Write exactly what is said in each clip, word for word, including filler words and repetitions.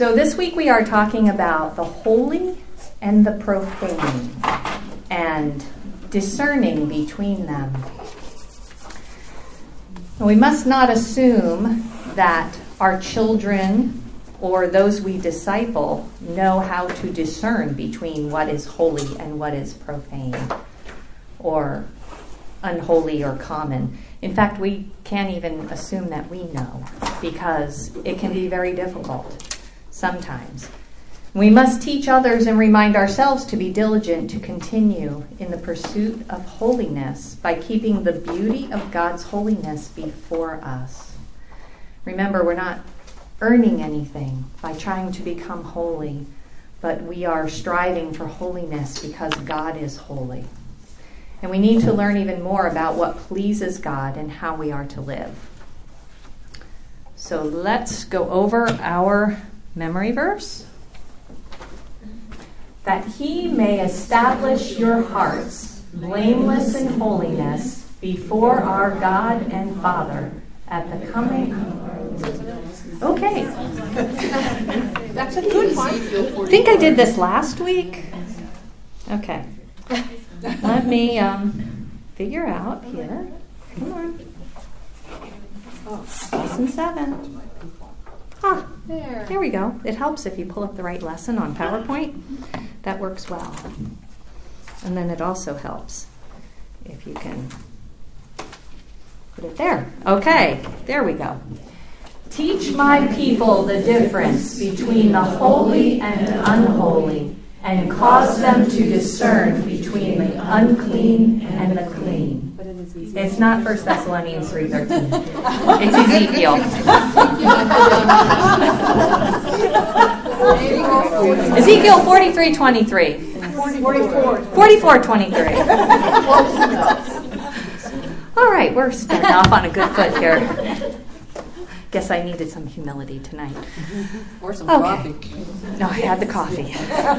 So this week we are talking about the holy and the profane and discerning between them. And we must not assume that our children or those we disciple know how to discern between what is holy and what is profane or unholy or common. In fact, we can't even assume that we know because it can be very difficult sometimes. We must teach others and remind ourselves to be diligent to continue in the pursuit of holiness by keeping the beauty of God's holiness before us. Remember, we're not earning anything by trying to become holy, but we are striving for holiness because God is holy. And we need to learn even more about what pleases God and how we are to live. So let's go over our memory verse. That he may establish your hearts blameless in holiness before our God and Father at the coming. Okay. That's a good one. I think I did this last week. Okay. Let me um, figure out here. Come on. Lesson seven. Ah, There. here we go. It helps if you pull up the right lesson on PowerPoint. That works well. And then it also helps if you can put it there. Okay, there we go. Teach my people the difference between the holy and unholy, and cause them to discern between the unclean and the clean. It's not First Thessalonians three thirteen. It's Ezekiel. Ezekiel forty-three twenty-three. forty-four. forty-four twenty-three. All right, we're starting off on a good foot here. Guess I needed some humility tonight. Or some Okay. coffee. No, I had the coffee.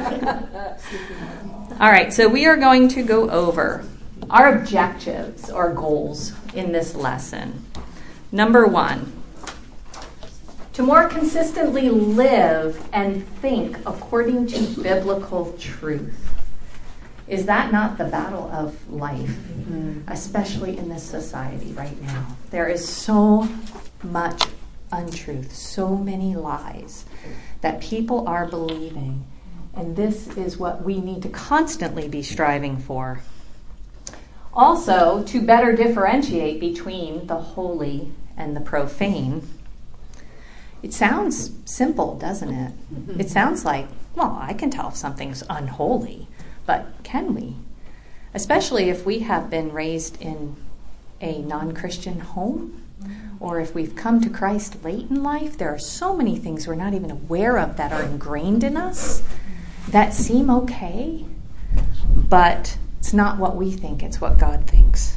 All right, so we are going to go over our objectives or goals in this lesson. Number one, to more consistently live and think according to biblical truth. Is that not the battle of life, mm-hmm. especially in this society right now? There is so much untruth, so many lies that people are believing. And this is what we need to constantly be striving for. Also, to better differentiate between the holy and the profane. It sounds simple, doesn't it? Mm-hmm. It sounds like, well, I can tell if something's unholy, but can we? Especially if we have been raised in a non-Christian home, or if we've come to Christ late in life. There are so many things we're not even aware of that are ingrained in us that seem okay, but it's not what we think, it's what God thinks.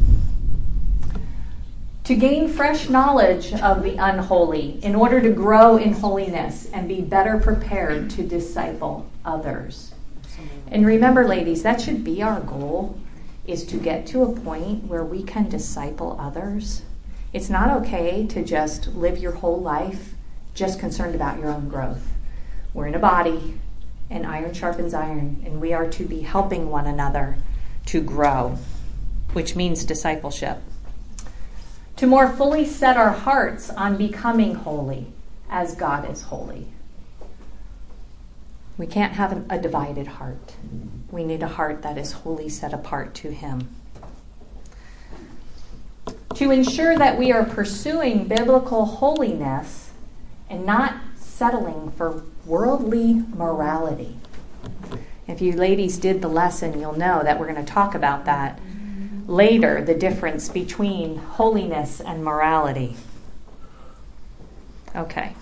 To gain fresh knowledge of the unholy in order to grow in holiness and be better prepared to disciple others. And remember, ladies, that should be our goal, is to get to a point where we can disciple others. It's not okay to just live your whole life just concerned about your own growth. We're in a body, and iron sharpens iron, and we are to be helping one another to grow, which means discipleship. To more fully set our hearts on becoming holy as God is holy. We can't have a divided heart. We need a heart that is wholly set apart to Him. To ensure that we are pursuing biblical holiness and not settling for worldly morality. If you ladies did the lesson, you'll know that we're going to talk about that later, the difference between holiness and morality. Okay.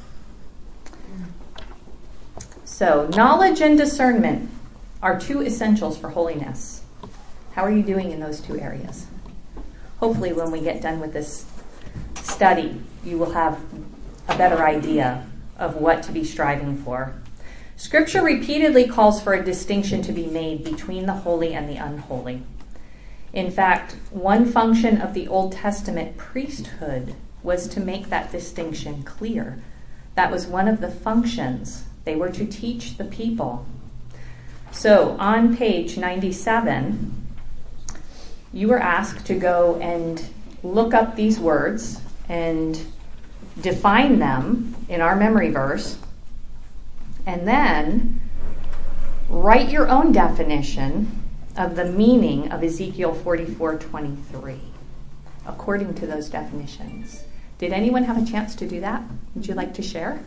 So, knowledge and discernment are two essentials for holiness. How are you doing in those two areas? Hopefully, when we get done with this study, you will have a better idea of what to be striving for. Scripture repeatedly calls for a distinction to be made between the holy and the unholy. In fact, one function of the Old Testament priesthood was to make that distinction clear That was one of the functions. They were to teach the people. So on page ninety-seven, you were asked to go and look up these words and define them in our memory verse, and then write your own definition of the meaning of Ezekiel forty-four twenty-three, according to those definitions. Did anyone have a chance to do that? Would you like to share?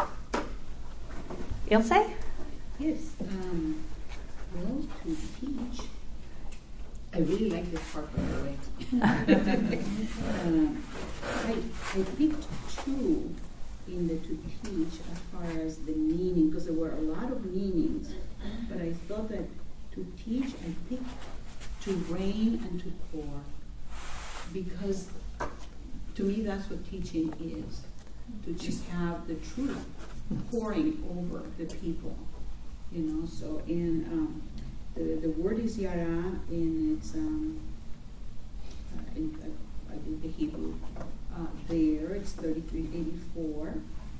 Ilse? Yes. Um, well, to teach, I really like this part, by the way. uh, I, I picked two in the to teach as far as the meaning, because there were a lot of meanings, but I thought that to teach, I picked to reign and to pour, because to me that's what teaching is, to just have the truth pouring over the people, you know. So in um, the the word is yara in its um, uh, in, uh, I think the Hebrew uh, there it's thirty-three eighty-four.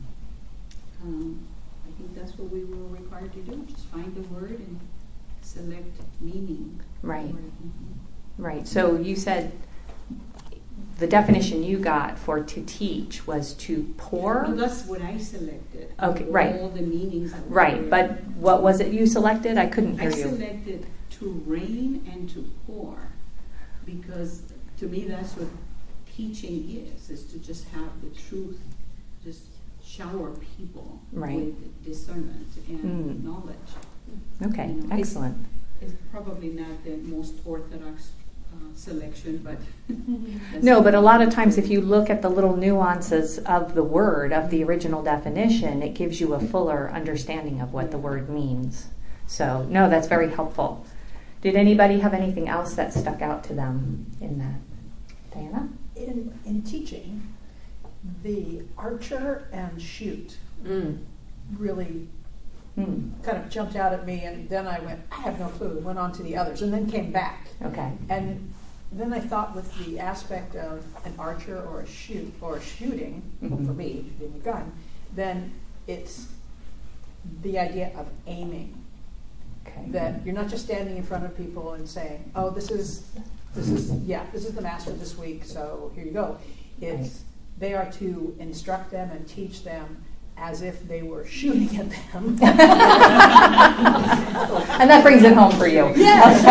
Um, I think that's what we were required to do. Just find the word and select meaning. Right. Mm-hmm. Right. So you said the definition you got for to teach was to pour. No, that's what I selected. Okay, right. All the meanings. That were Right, there. but what was it you selected? I couldn't hear I you. selected to reign and to pour, because to me that's what teaching is, is to just have the truth, just shower people Right. with discernment and Mm. knowledge. Okay, You know, excellent. It's probably not the most orthodox uh, selection, but that's No, but a lot of times if you look at the little nuances of the word, of the original definition, it gives you a fuller understanding of what the word means. So, no, that's very helpful. Did anybody have anything else that stuck out to them in that? Diana? In, in teaching, the archer and shoot Mm. really Mm. kind of jumped out at me, and then I went, I have no clue, went on to the others, and then came back. Okay. And then I thought with the aspect of an archer or a shoot, or a shooting, well, Mhm. for me, shooting a gun, then it's the idea of aiming. Okay. That you're not just standing in front of people and saying, oh, this is, this is, yeah, this is the master this week, so here you go. It's, Right. they are to instruct them and teach them as if they were shooting at them. And that brings it home for you. Yes.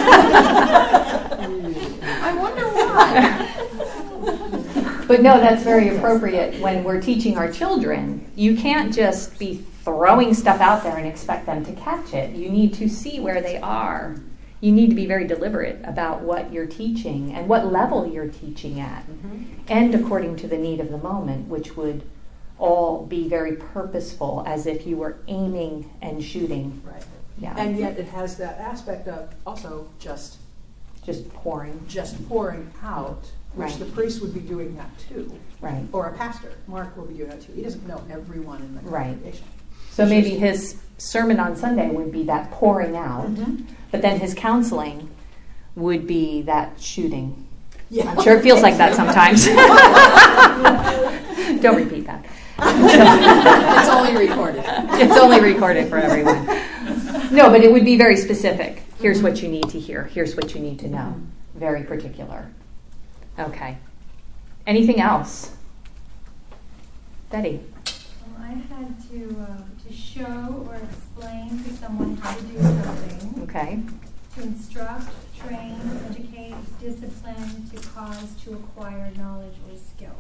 I wonder why. But no, that's very appropriate when we're teaching our children. You can't just be throwing stuff out there and expect them to catch it. You need to see where they are. You need to be very deliberate about what you're teaching and what level you're teaching at, Mm-hmm. and according to the need of the moment, which would all be very purposeful, as if you were aiming and shooting. Right. Yeah. And yet it has that aspect of also just Just pouring. just pouring out, which Right. the priest would be doing that too, Right. or a pastor. Mark will be doing that too. He doesn't know everyone in the Right. congregation. So maybe his sermon on Sunday would be that pouring out, Mhm. but then his counseling would be that shooting. Yeah. I'm sure it feels like that sometimes. Don't repeat that. It's only recorded. It's only recorded for everyone. No, but it would be very specific. Here's what you need to hear. Here's what you need to know. Very particular. Okay. Anything else? Betty? Well, I had to um, to show or explain to someone how to do something, Okay. to instruct, train, educate, discipline, to cause, to acquire knowledge or skill.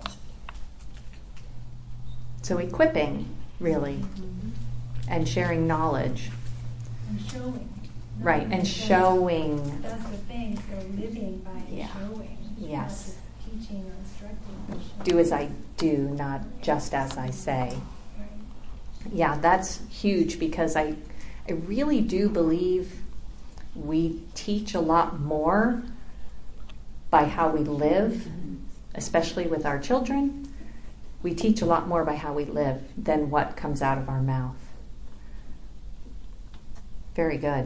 So equipping, really, and sharing knowledge. And showing. Not Right, and because showing. That's the thing, so living by Yeah. showing. Yes. Not just teaching or instructing. but showing. Do as I do, not just as I say. Right. Yeah, that's huge, because I, I really do believe we teach a lot more by how we live, especially with our children. We teach a lot more by how we live than what comes out of our mouth. Very good.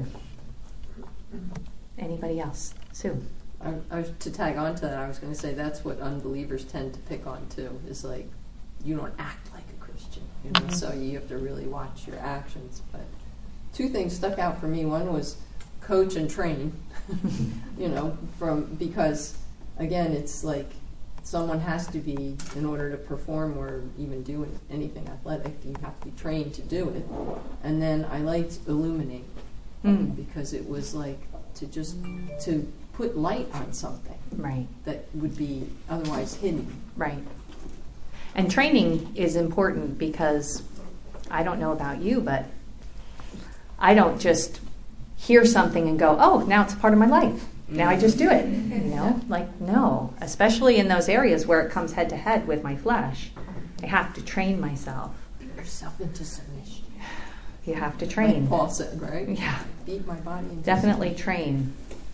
Anybody else? Sue? I, I was, to tag on to that, I was going to say that's what unbelievers tend to pick on too. Is like, you don't act like a Christian. You know, Mhm. so you have to really watch your actions. But two things stuck out for me. One was coach and train. You know, from because again, it's like someone has to be, in order to perform or even do anything athletic, you have to be trained to do it. And then I liked illuminate Mm. because it was like to just to put light on something Right, that would be otherwise hidden. right. And training is important because I don't know about you, but I don't just hear something and go, oh, now it's a part of my life. Now I just do it. You know, like, no, especially in those areas where it comes head to head with my flesh. I have to train myself. Beat yourself into submission. You have to Like train. Paul said, right? Yeah, Beat my body into definitely train.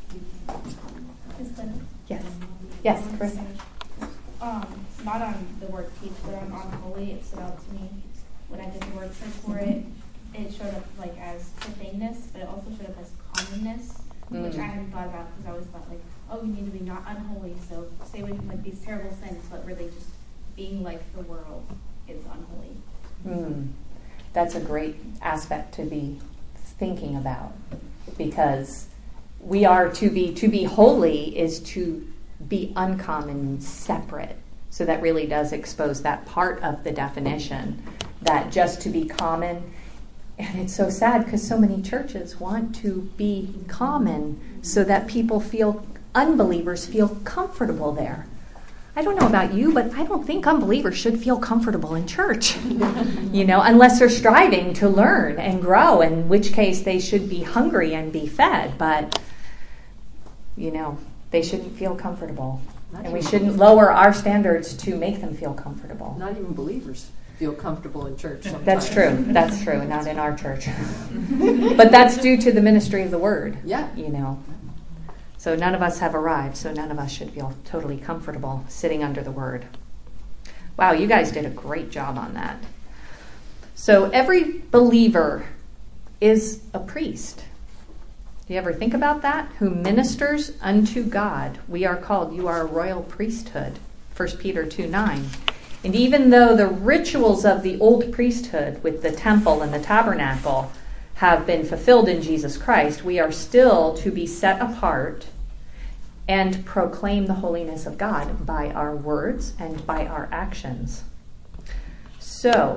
Is the Yes. Yes, Chris. Um, not on the word teach, but on unholy, it stood out to me when I did the word search for it. It showed up like as profaneness, but it also showed up as commonness, which Mm. I hadn't thought about because I always thought like, oh, you need to be not unholy, so stay away from like these terrible sins, but really just being like the world is unholy. Mm. That's a great aspect to be thinking about, because we are to be to be holy is to be uncommon and separate. So that really does expose that part of the definition, that just to be common. And it's so sad because so many churches want to be common so that people feel, unbelievers feel comfortable there. I don't know about you, but I don't think unbelievers should feel comfortable in church, you know, unless they're striving to learn and grow, in which case they should be hungry and be fed. But, you know, they shouldn't feel comfortable. Not And we even shouldn't lower our standards to make them feel comfortable. Not even believers feel comfortable in church sometimes. That's true. That's true. Not in our church. But that's due to the ministry of the word. Yeah. You know. So none of us have arrived, so none of us should feel totally comfortable sitting under the word. Wow, you guys did a great job on that. So every believer is a priest. Do you ever think about that? Who ministers unto God. We are called, you are a royal priesthood. First Peter two nine. And even though the rituals of the old priesthood with the temple and the tabernacle have been fulfilled in Jesus Christ, we are still to be set apart and proclaim the holiness of God by our words and by our actions. So,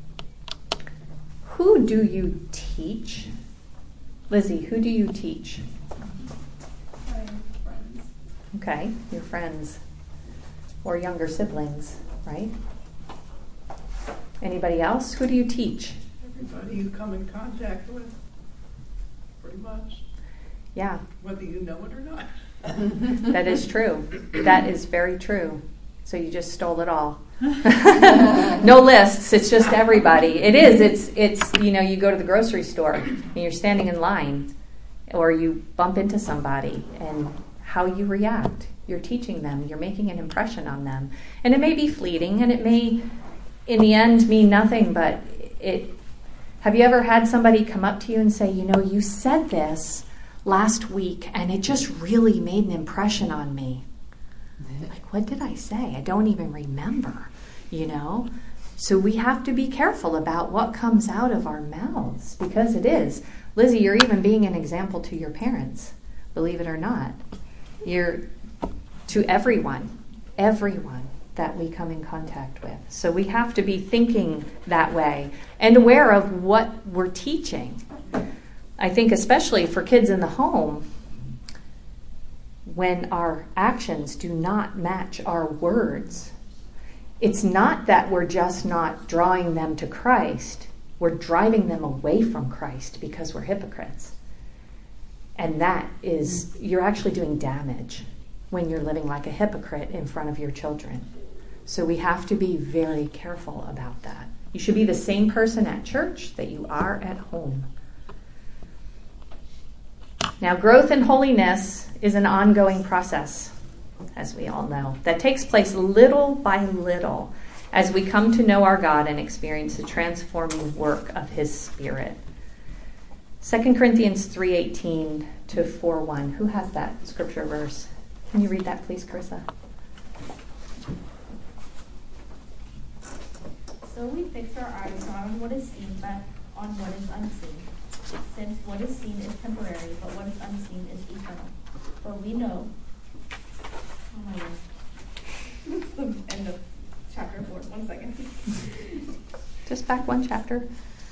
who do you teach? Lizzie, who do you teach? My friends. Okay, your friends or younger siblings, right? Anybody else? Who do you teach? Everybody you come in contact with, pretty much, Yeah, whether you know it or not. that is true. That is very true. So you just stole it all. No lists, it's just everybody. It is, it's, it's, you know, you go to the grocery store and you're standing in line, or you bump into somebody, and how you react. You're teaching them, you're making an impression on them. And it may be fleeting, and it may, in the end, mean nothing, but it, have you ever had somebody come up to you and say, you know, you said this last week, and it just really made an impression on me? Like, what did I say? I don't even remember, you know? So we have to be careful about what comes out of our mouths, because it is. Lizzie, you're even being an example to your parents, believe it or not. You're to everyone, everyone that we come in contact with. So we have to be thinking that way and aware of what we're teaching. I think especially for kids in the home, when our actions do not match our words, it's not that we're just not drawing them to Christ, we're driving them away from Christ because we're hypocrites. And that is, you're actually doing damage when you're living like a hypocrite in front of your children. So we have to be very careful about that. You should be the same person at church that you are at home. Now, growth in holiness is an ongoing process, as we all know, that takes place little by little as we come to know our God and experience the transforming work of His Spirit. Second Corinthians three eighteen to four one. Who has that scripture verse? Can you read that, please, Carissa? So So we fix our eyes not on what is seen, but on what is unseen. Since what is seen is temporary, but what is unseen is eternal. For we know. Oh my God. That's the end of chapter four. One second. Just back one chapter.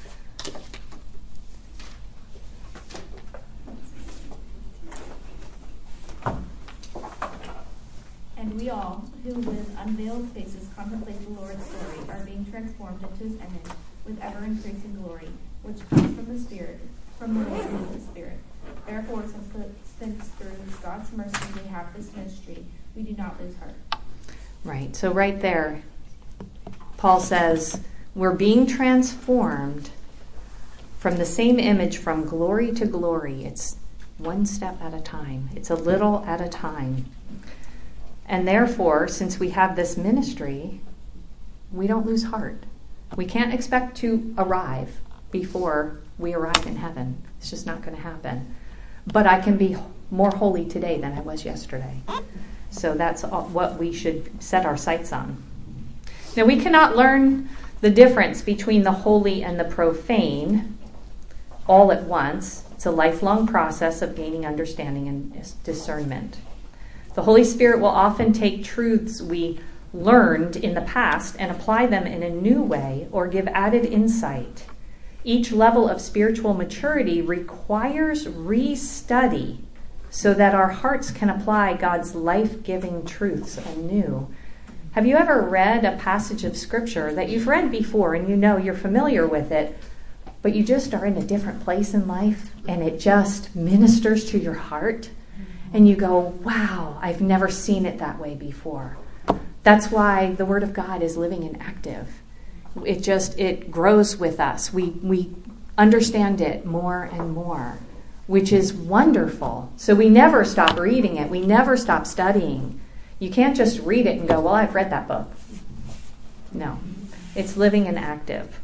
And we all, who with unveiled faces contemplate the Lord's glory, are being transformed into his image with ever increasing glory, which comes from the Spirit, from the Lord who is the Spirit. Therefore, since, the, since through God's mercy we have this ministry, we do not lose heart. Right. So right there, Paul says, we're being transformed from the same image from glory to glory. It's one step at a time. It's a little at a time. And therefore, since we have this ministry, we don't lose heart. We can't expect to arrive before we arrive in heaven. It's just not going to happen. But I can be more holy today than I was yesterday. So that's all, what we should set our sights on. Now, we cannot learn the difference between the holy and the profane all at once. It's a lifelong process of gaining understanding and discernment. The Holy Spirit will often take truths we learned in the past and apply them in a new way or give added insight. Each level of spiritual maturity requires re-study so that our hearts can apply God's life-giving truths anew. Have you ever read a passage of Scripture that you've read before and you know you're familiar with it, but you just are in a different place in life and it just ministers to your heart? And you go, wow, I've never seen it that way before. That's why the Word of God is living and active. It just, it grows with us. We we understand it more and more, which is wonderful. So we never stop reading it. We never stop studying. You can't just read it and go, well, I've read that book. No, it's living and active.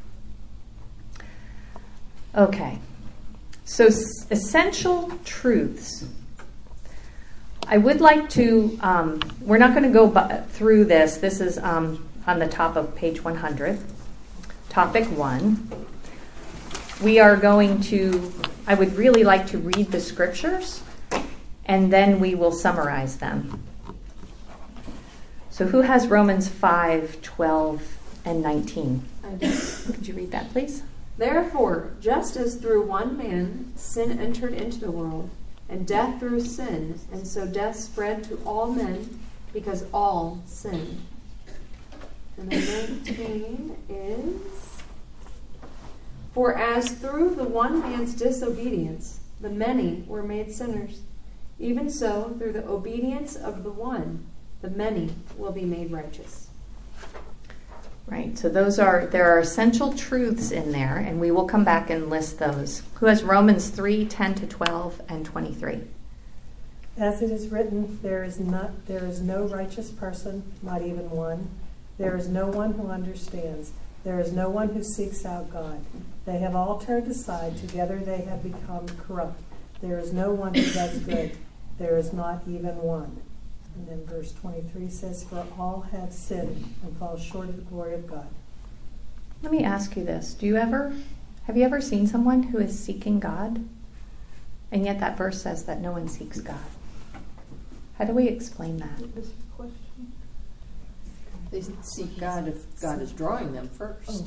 Okay, so s- essential truths. I would like to, um, we're not going to go bu- through this. This is um, on the top of page one hundred. Topic one. We are going to, I would really like to read the scriptures, and then we will summarize them. So who has Romans five, twelve, and nineteen? I do. Could you read that, please? Therefore, just as through one man sin entered into the world, and death through sin, and so death spread to all men because all sinned. And then nineteen is, for as through the one man's disobedience the many were made sinners, even so through the obedience of the one the many will be made righteous. Right, so those are, there are essential truths in there, and we will come back and list those. Who has Romans three, ten to twelve, and twenty-three? As it is written, there is not, there is no righteous person, not even one. There is no one who understands. There is no one who seeks out God. They have all turned aside. Together they have become corrupt. There is no one who does good. There is not even one. And then verse twenty-three says, for all have sinned and fall short of the glory of God. Let me ask you this. Do you ever, have you ever seen someone who is seeking God? And yet that verse says that no one seeks God. How do we explain that? They seek God if God is drawing them first.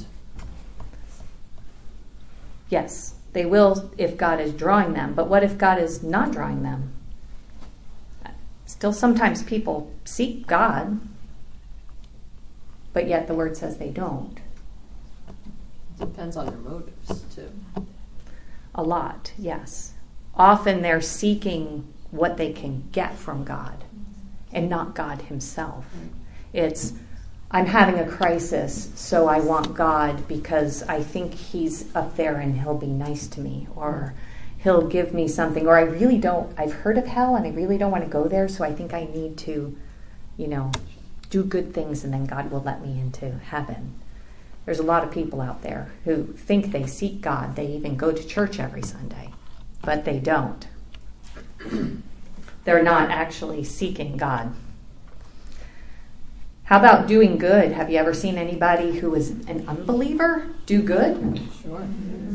Yes, they will if God is drawing them. But what if God is not drawing them? Still, sometimes people seek God, but yet the word says they don't. Depends on their motives, too. A lot, yes. Often they're seeking what they can get from God and not God himself. It's, I'm having a crisis, so I want God because I think he's up there and he'll be nice to me, or he'll give me something, or I really don't, I've heard of hell and I really don't want to go there, so I think I need to, you know, do good things and then God will let me into heaven. There's a lot of people out there who think they seek God. They even go to church every Sunday, but they don't. They're not actually seeking God. How about doing good? Have you ever seen anybody who is an unbeliever do good? Sure.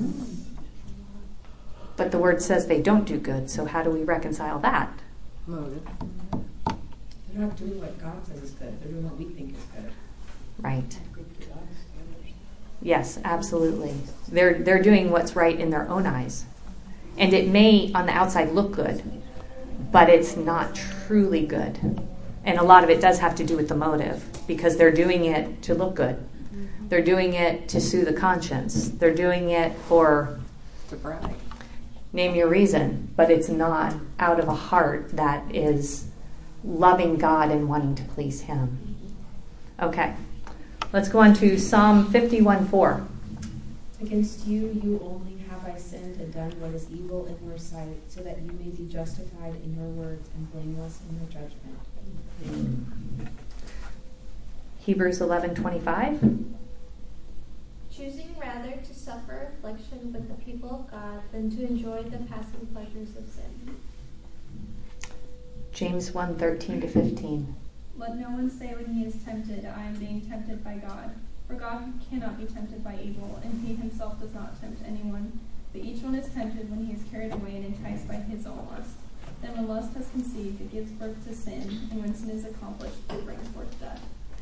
But the word says they don't do good, so how do we reconcile that? Motive. They're not doing what God says is good. They're doing what we think is good. Right. Yes, absolutely. They're they're doing what's right in their own eyes. And it may on the outside look good, but it's not truly good. And a lot of it does have to do with the motive, because they're doing it to look good. They're doing it to soothe the conscience. They're doing it for To brag. name your reason, but it's not out of a heart that is loving God and wanting to please Him. Okay, let's go on to Psalm fifty-one four. Against you, you only have I sinned and done what is evil in your sight, so that you may be justified in your words and blameless in your judgment. Hebrews eleven twenty-five. Choosing rather to suffer affliction with the people of God than to enjoy the passing pleasures of sin. James one thirteen to fifteen. Let no one say when he is tempted, I am being tempted by God. For God cannot be tempted by evil, and he himself does not tempt anyone. But each one is tempted when he is carried away and enticed by his own lust. Then when lust has conceived, it gives birth to sin, and when sin is accomplished, it brings forth death.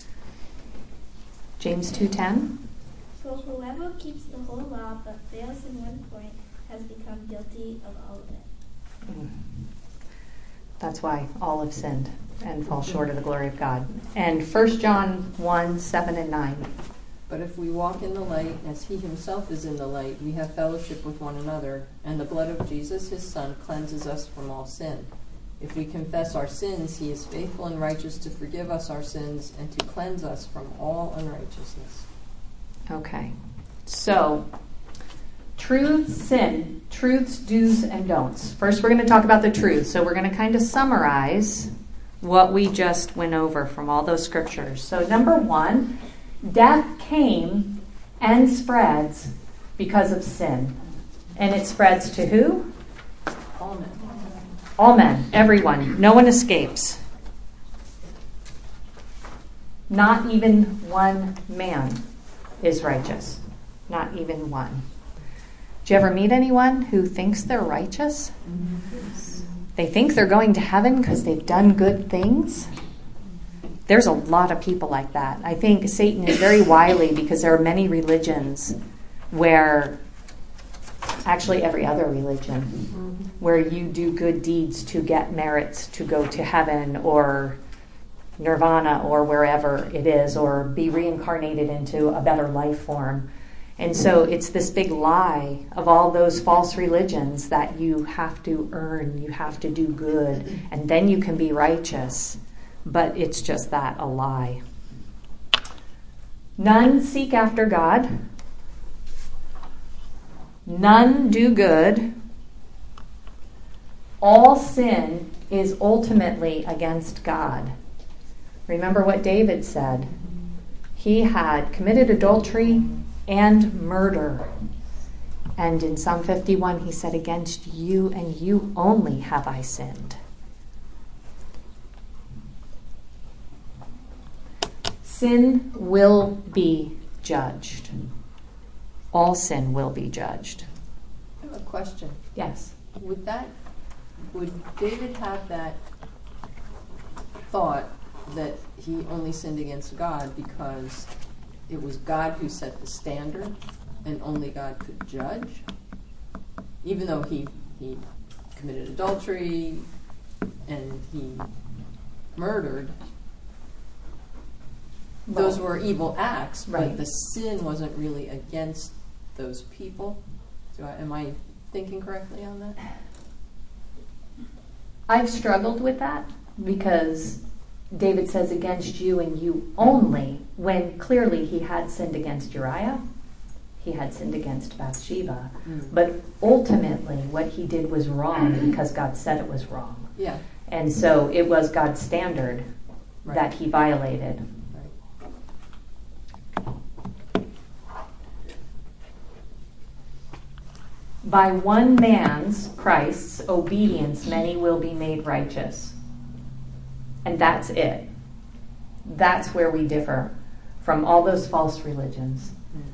James two ten. So whoever keeps the whole law but fails in one point has become guilty of all of it. Mm. That's why all have sinned and fall short of the glory of God. And First John one seven and nine. But if we walk in the light, as he himself is in the light, we have fellowship with one another, and the blood of Jesus, his Son, cleanses us from all sin. If we confess our sins, he is faithful and righteous to forgive us our sins and to cleanse us from all unrighteousness. Okay. So, truths, sin, truths, do's, and don'ts. First, we're going to talk about the truth. So we're going to kind of summarize what we just went over from all those scriptures. So number one, death came and spreads because of sin. And it spreads to who? All men. All men, everyone. No one escapes. Not even one man is righteous. Not even one. Do you ever meet anyone who thinks they're righteous? They think they're going to heaven because they've done good things? There's a lot of people like that. I think Satan is very wily because there are many religions where, actually every other religion, where you do good deeds to get merits to go to heaven or nirvana or wherever it is, or be reincarnated into a better life form. And so it's this big lie of all those false religions that you have to earn, you have to do good, and then you can be righteous. But it's just that, a lie. None seek after God. None do good. All sin is ultimately against God. Remember what David said. He had committed adultery and murder. And in Psalm fifty-one, he said, against you and you only have I sinned. Sin will be judged. All sin will be judged. I have a question. Yes. Would that, would David have that thought that he only sinned against God because it was God who set the standard and only God could judge? Even though he, he committed adultery and he murdered, those were evil acts, but Right. the sin wasn't really against those people. So I, am I thinking correctly on that? I've struggled with that because David says against you and you only, when clearly he had sinned against Uriah, he had sinned against Bathsheba. Mm. But ultimately what he did was wrong because God said it was wrong. Yeah. And so it was God's standard Right. that he violated. By one man's, Christ's, obedience, many will be made righteous. And that's it. That's where we differ from all those false religions.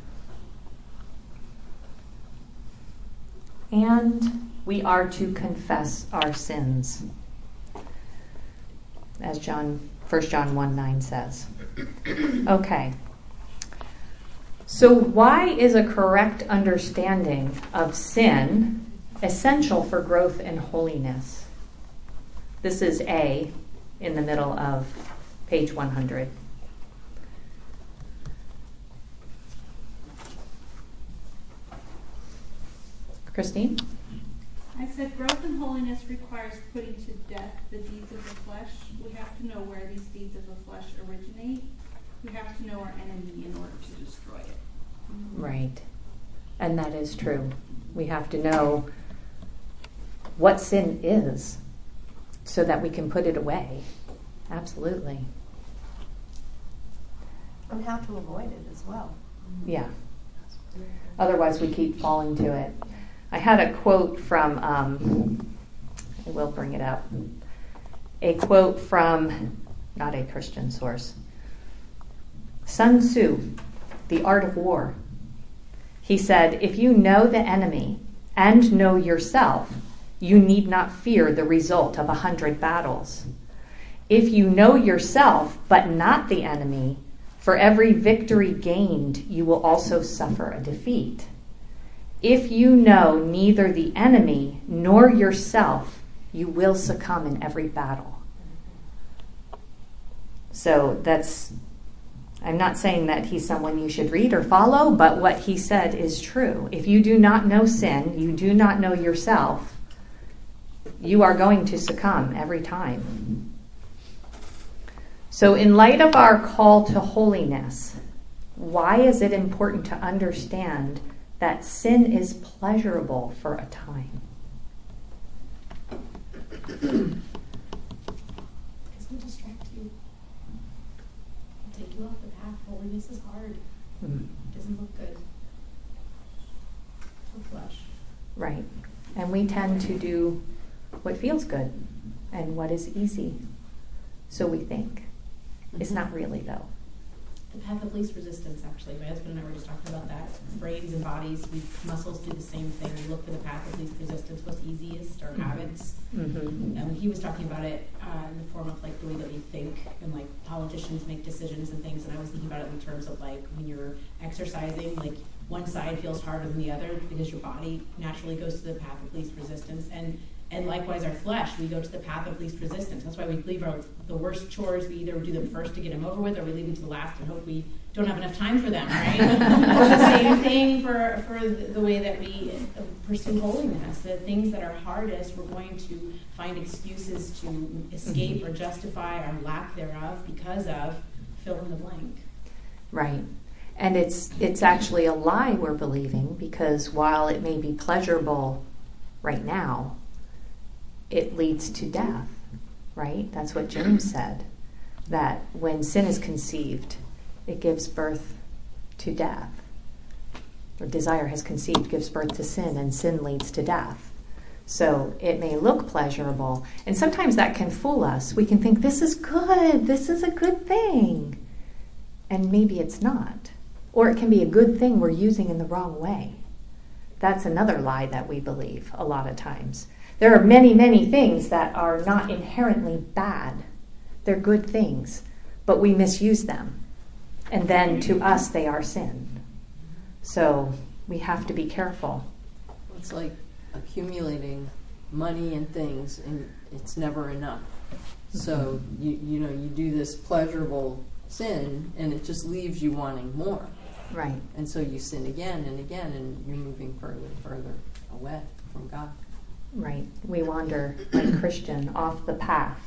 And we are to confess our sins, as John, First John one nine says. Okay. So why is a correct understanding of sin essential for growth in holiness? This is A in the middle of page one hundred. Christine? I said growth in holiness requires putting to death the deeds of the flesh. We have to know where these deeds of the flesh originate. We have to know our enemy in order to destroy it. Right. And that is true. We have to know what sin is so that we can put it away. Absolutely. And how to avoid it as well. Yeah. Otherwise, we keep falling to it. I had a quote from, um, I will bring it up, a quote from, not a Christian source, Sun Tzu, The Art of War. He said, if you know the enemy and know yourself, you need not fear the result of a hundred battles. If you know yourself but not the enemy, for every victory gained, you will also suffer a defeat. If you know neither the enemy nor yourself, you will succumb in every battle. So that's, I'm not saying that he's someone you should read or follow, but what he said is true. If you do not know sin, you do not know yourself, you are going to succumb every time. So in light of our call to holiness, why is it important to understand that sin is pleasurable for a time? Because it'll distract you. It'll take you off the path. Holiness is hard. Mm. It doesn't look good for flesh. Right. And we tend to do what feels good and what is easy. So we think. Mm-hmm. It's not really, though. The path of least resistance, actually. My husband and I were just talking about that. Brains and bodies, we muscles do the same thing. We look for the path of least resistance, what's easiest, our mm-hmm. habits. Mm-hmm. And he was talking about it uh, in the form of like the way that we think, and like politicians make decisions and things. And I was thinking about it in terms of like when you're exercising, like one side feels harder than the other because your body naturally goes to the path of least resistance. And And likewise, our flesh, we go to the path of least resistance. That's why we leave our, the worst chores. We either do them first to get them over with, or we leave them to the last and hope we don't have enough time for them, right? It's the same thing for, for the, the way that we pursue holiness. The things that are hardest, we're going to find excuses to escape or justify our lack thereof because of fill in the blank. Right. And it's it's actually a lie we're believing, because while it may be pleasurable right now, it leads to death, right? That's what James said, that when sin is conceived, it gives birth to death. Or desire has conceived, gives birth to sin, and sin leads to death. So it may look pleasurable, and sometimes that can fool us. We can think, this is good, this is a good thing. And maybe it's not. Or it can be a good thing we're using in the wrong way. That's another lie that we believe a lot of times. There are many, many things that are not inherently bad. They're good things, but we misuse them. And then to us, they are sin. So we have to be careful. It's like accumulating money and things, and it's never enough. So, you, you know, you do this pleasurable sin, and it just leaves you wanting more. Right. And so you sin again and again, and you're moving further and further away from God. Right. We wander, like Christian, off the path.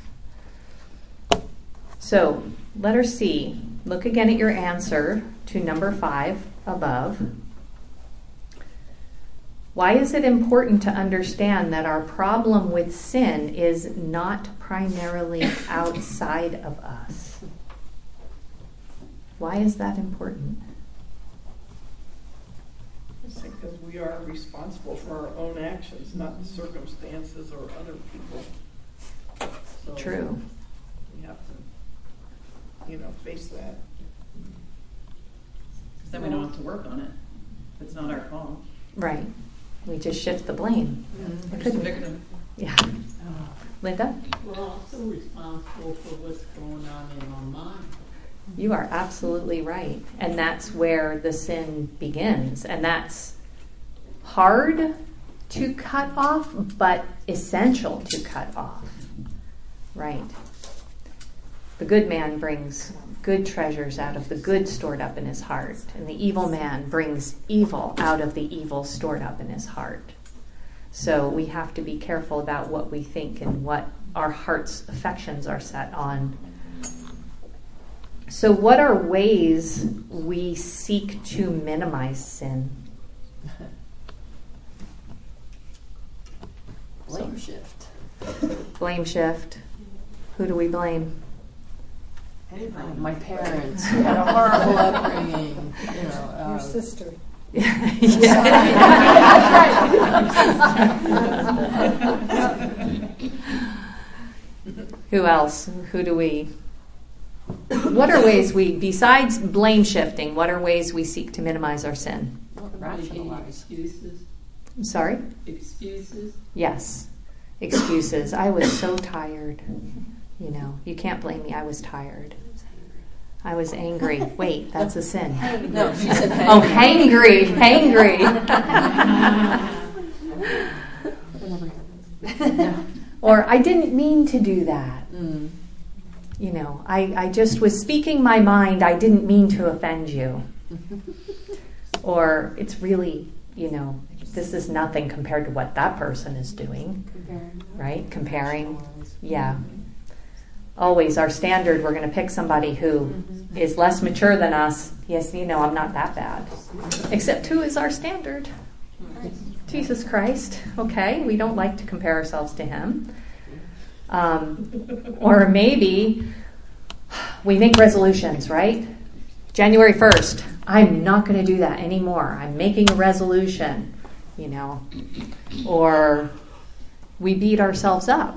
So, letter C. Look again at your answer to number five above. Why is it important to understand that our problem with sin is not primarily outside of us? Why is that important? Because we are responsible for our own actions, not the circumstances or other people. So True. we have to you know, face that. Because then we don't have to work on it. It's not our fault. Right. We just shift the blame. Mm-hmm. It Just could- a victim. Yeah. Linda? We're also responsible for what's going on in our mind. You are absolutely right. And that's where the sin begins. And that's hard to cut off, but essential to cut off. Right. The good man brings good treasures out of the good stored up in his heart. And the evil man brings evil out of the evil stored up in his heart. So we have to be careful about what we think and what our heart's affections are set on. So what are ways we seek to minimize sin? Blame shift. Blame shift. Who do we blame? Uh, my parents who had a horrible upbringing. You know, uh, Your sister. Who else? Who do we? What are ways we, besides blame shifting, what are ways we seek to minimize our sin? Rationalize. Excuses. I'm sorry? Excuses. Yes. Excuses. I was so tired. You know, you can't blame me. I was tired. I was angry. Wait, that's a sin. No, she said hangry. Oh, hangry. Hangry. Or I didn't mean to do that. Mm. You know, I, I just was speaking my mind. I didn't mean to offend you. Or it's really, you know, this is nothing compared to what that person is doing. Comparing. Right? Comparing. Yeah. Always our standard, we're going to pick somebody who mm-hmm. is less mature than us. Yes, you know, I'm not that bad. Except who is our standard? Christ. Jesus Christ. Okay, we don't like to compare ourselves to him. Um, or maybe we make resolutions, right? January first, I'm not going to do that anymore. I'm making a resolution, you know. Or we beat ourselves up,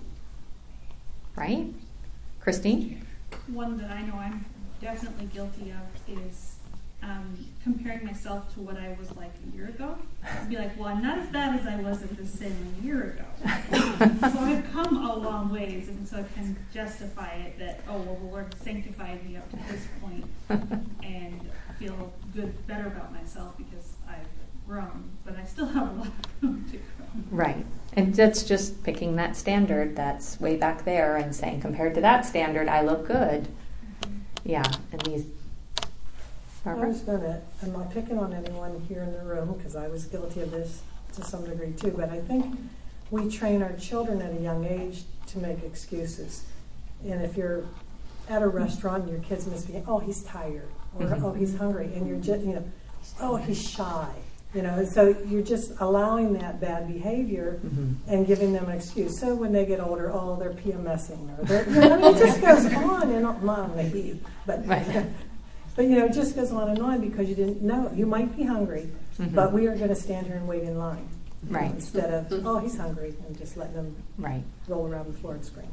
right? Christine? One that I know I'm definitely guilty of is um, comparing myself to what I was like a year ago. I'd be like, well, I'm not as bad as I was at this sin a year ago. So I've come a long ways, and so I can justify it that, oh, well, the Lord sanctified me up to this point, and feel good, better about myself because I've grown. But I still have a lot of room to grow. Right. And that's just picking that standard that's way back there and saying, compared to that standard, I look good. Yeah. And these. Barbara? I was going to, I'm not picking on anyone here in the room because I was guilty of this to some degree too, but I think we train our children at a young age to make excuses. And if you're at a restaurant and your kids must be, oh, he's tired, or mm-hmm. oh, he's hungry, and you're just, you know, oh, he's shy. You know, and so you're just allowing that bad behavior mm-hmm. and giving them an excuse. So when they get older, oh, they're PMSing, or they're, you know, I mean, it just goes on and on, not on the he, but, right. but you know, it just goes on and on because you didn't know. You might be hungry, mm-hmm. but we are going to stand here and wait in line. Right. Know, instead of, oh, he's hungry, and just letting them right. roll around the floor and scream.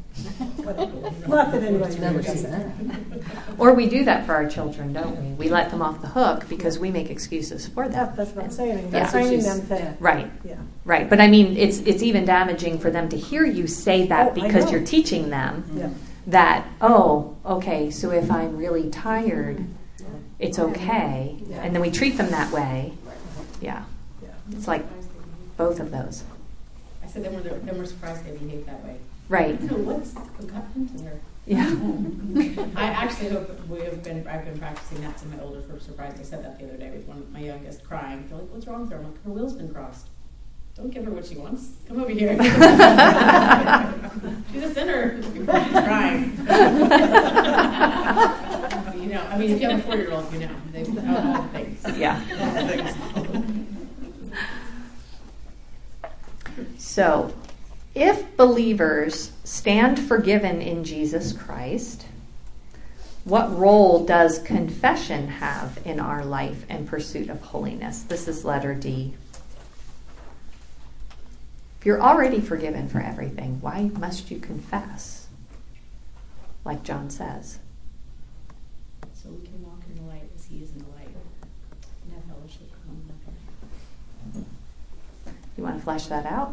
Not that anybody's never does that. Or we do that for our children, don't we? We let them off the hook because we make excuses for them. That, that's what I'm saying. Yeah. Training them to, right. Yeah. Right. But I mean, it's it's even damaging for them to hear you say that oh, because you're teaching them yeah. that, oh, okay, so if I'm really tired, it's okay. Yeah. And then we treat them that way. Yeah. yeah. It's like both of those. I said then we're, then we're surprised they behave that way. Right. You know, what's what happened to her? Yeah. I actually hope we have been, I've been practicing that to my oldest. We're surprised. I said that the other day with one of my youngest crying. They're like, what's wrong with her? I'm like, her will's been crossed. Don't give her what she wants. Come over here. She's a sinner. She's crying. You know, I mean, if you have a four-year-old, you know. They know all the things. Yeah. All the things. So, if believers stand forgiven in Jesus Christ, what role does confession have in our life and pursuit of holiness? This is letter D. If you're already forgiven for everything, why must you confess? Like John says. so we can walk in the light as He is in the light, and have fellowship with one another. You want to flesh that out?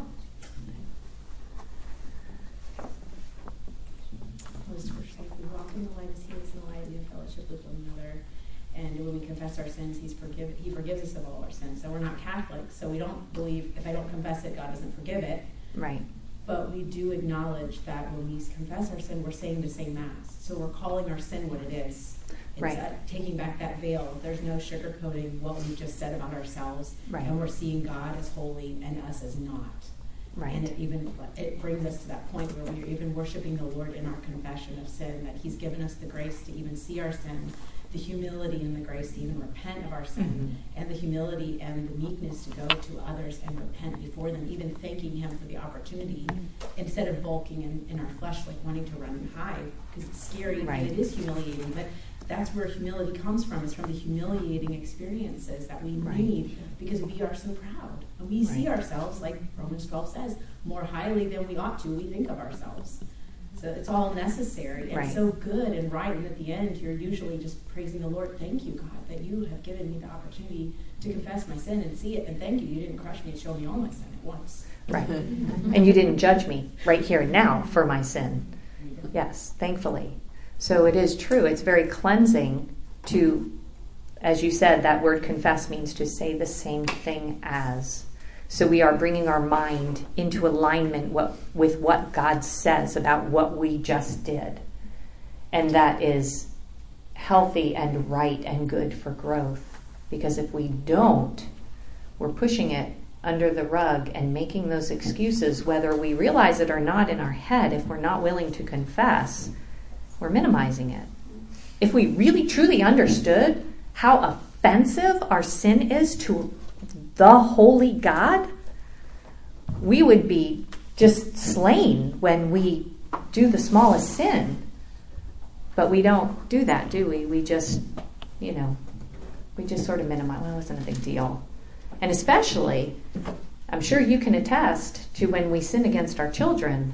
Most scriptures like we walk in the light as He is in the light, we have fellowship with one another, and when we confess our sins, He's forgive He forgives us of all our sins. So we're not Catholic, so we don't believe if I don't confess it, God doesn't forgive it. Right. But we do acknowledge that when we confess our sin, we're saying the same mass. So we're calling our sin what it is. It's Right. uh, taking back that veil. There's no sugarcoating what we just said about ourselves. Right. And we're seeing God as holy and us as not. Right. And it even it brings us to that point where we're even worshiping the Lord in our confession of sin, that He's given us the grace to even see our sin, the humility and the grace to even repent of our sin, Mm-hmm. and the humility and the meekness to go to others and repent before them, even thanking Him for the opportunity, instead of bulking in, in our flesh, like wanting to run and hide, because it's scary Right. and it is humiliating. But that's where humility comes from, is from the humiliating experiences that we Right. need, because we are so proud. And we see Right. ourselves, like Romans twelve says, more highly than we ought to, we think of ourselves. So it's all necessary and Right. so good and right. And at the end, you're usually just praising the Lord. Thank you, God, that you have given me the opportunity to confess my sin and see it. And thank you, you didn't crush me and show me all my sin at once. Right. And you didn't judge me right here and now for my sin. Yes, thankfully. So it is true. It's very cleansing to, as you said, that word confess means to say the same thing as. So we are bringing our mind into alignment what, with what God says about what we just did. And that is healthy and right and good for growth. Because if we don't, we're pushing it under the rug and making those excuses, whether we realize it or not in our head. If we're not willing to confess, we're minimizing it. If we really truly understood how offensive our sin is to the holy God, we would be just slain when we do the smallest sin. But we don't do that, do we? We just, you know, we just sort of minimize, well, it wasn't a big deal. And especially, I'm sure you can attest to when we sin against our children,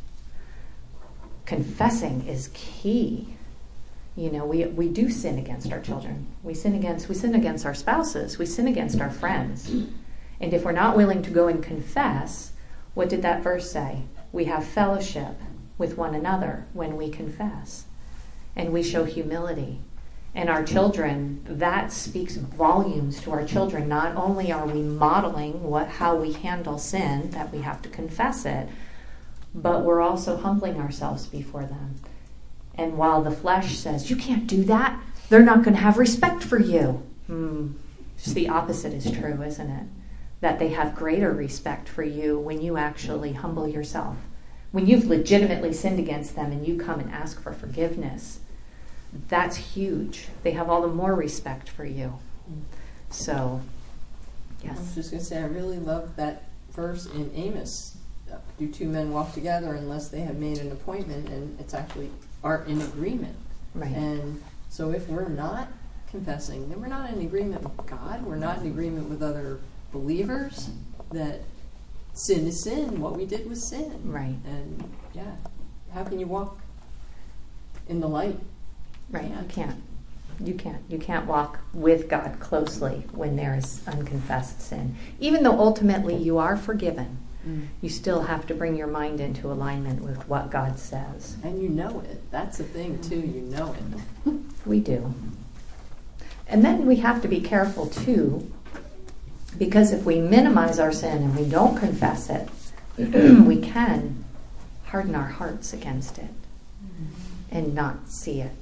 confessing is key. You know, we we do sin against our children. We sin against we sin against our spouses. We sin against our friends. And if we're not willing to go and confess, what did that verse say? We have fellowship with one another when we confess. And we show humility. And our children, that speaks volumes to our children. Not only are we modeling what how we handle sin, that we have to confess it, but we're also humbling ourselves before them. And while the flesh says, you can't do that, they're not going to have respect for you. Hmm. Just the opposite is true, isn't it? That they have greater respect for you when you actually humble yourself. When you've legitimately sinned against them and you come and ask for forgiveness, that's huge. They have all the more respect for you. So, yes. I was just going to say, I really love that verse in Amos. Do two men walk together unless they have made an appointment? And it's actually are in agreement. Right. And so if we're not confessing, then we're not in agreement with God. We're not in agreement with other believers that sin is sin. What we did was sin. Right. And yeah, how can you walk in the light? Right, you can't. You can't. You can't walk with God closely when there is unconfessed sin. Even though ultimately you are forgiven, mm. you still have to bring your mind into alignment with what God says. And you know it. That's the thing, too. You know it. We do. And then we have to be careful, too, because if we minimize our sin and we don't confess it, we can harden our hearts against it and not see it.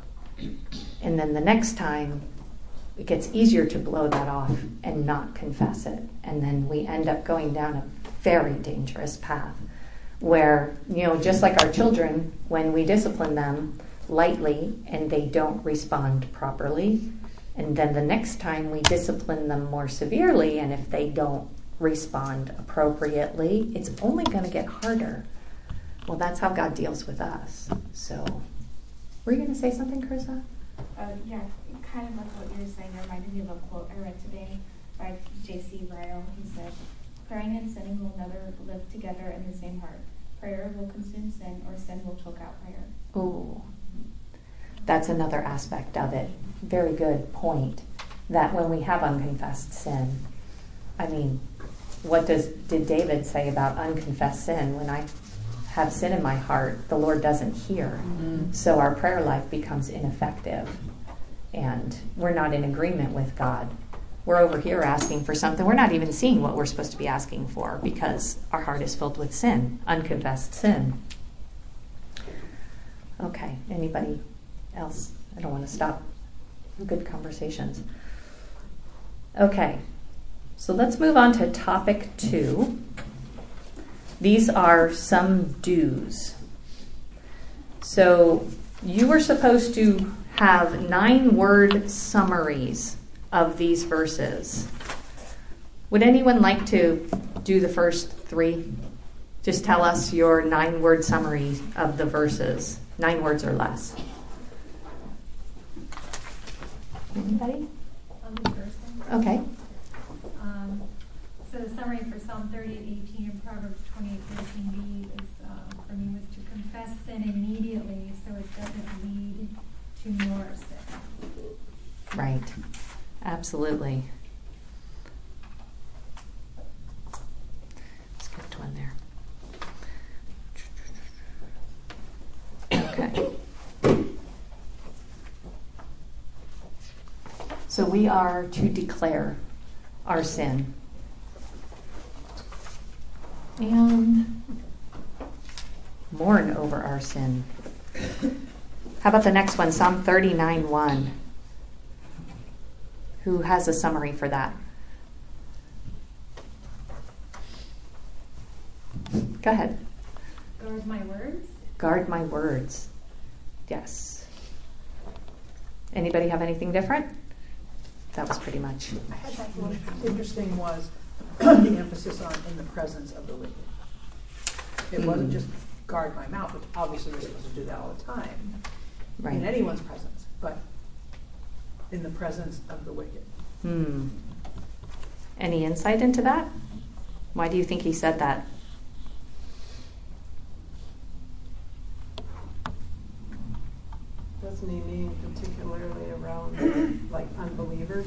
And then the next time, it gets easier to blow that off and not confess it. And then we end up going down a very dangerous path where, you know, just like our children, when we discipline them lightly and they don't respond properly, and then the next time we discipline them more severely, and if they don't respond appropriately, it's only going to get harder. Well, that's how God deals with us. So... Were you going to say something, Carissa? Uh, yeah, kind of like what you were saying. It reminded me of a quote I read today by J C Ryle. He said, praying and sinning will never live together in the same heart. Prayer will consume sin, or sin will choke out prayer. Oh, That's another aspect of it. Very good point. That when we have unconfessed sin, I mean, what does did David say about unconfessed sin? When I have sin in my heart, the Lord doesn't hear. Mm-hmm. So our prayer life becomes ineffective. And we're not in agreement with God. We're over here asking for something. We're not even seeing what we're supposed to be asking for because our heart is filled with sin, unconfessed sin. Okay, anybody else? I don't want to stop good conversations. Okay, so let's move on to topic two. These are some do's. So you were supposed to have nine word summaries of these verses. Would anyone like to do the first three? Just tell us your nine word summary of the verses. Nine words or less. Anybody? I'll do the first one. Okay. Um, so the summary for Psalm thirty-eight eighteen and Proverbs twenty-eight thirteen b is, uh, for me, was to confess sin immediately so it doesn't lead to more sin. Right. Absolutely. Skipped one there. Okay. So we are to declare our sin. And mourn over our sin. How about the next one, Psalm thirty-nine one? Who has a summary for that? Go ahead. Guard my words. Guard my words. Yes. Anybody have anything different? That was pretty much. I had that one. Interesting was the emphasis on in the presence of the wicked. It mm. wasn't just guard my mouth, which obviously we're supposed to do that all the time, right, in anyone's presence, but in the presence of the wicked. Hmm. Any insight into that? Why do you think he said that? Doesn't he mean particularly around like unbelievers?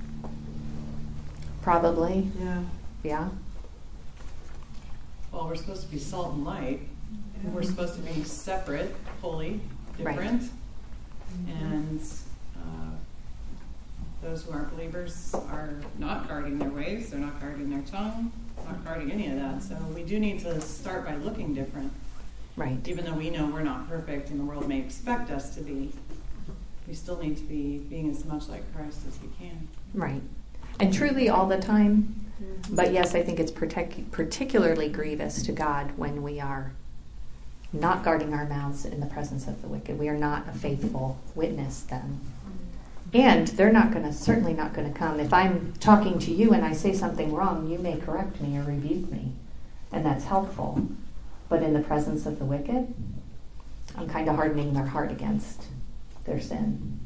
Probably. Yeah. Yeah. Well, we're supposed to be salt and light. Yeah. We're supposed to be separate, holy, different. Right. Mm-hmm. And uh, those who aren't believers are not guarding their ways. They're not guarding their tongue. Not guarding any of that. So we do need to start by looking different. Right. Even though we know we're not perfect and the world may expect us to be, we still need to be being as much like Christ as we can. Right. And truly all the time. Mm-hmm. But yes, I think it's partic- particularly grievous to God when we are not guarding our mouths in the presence of the wicked. We are not a faithful witness then. And they're not going to, certainly not going to come. If I'm talking to you and I say something wrong, you may correct me or rebuke me. And that's helpful. But in the presence of the wicked, I'm kind of hardening their heart against their sin.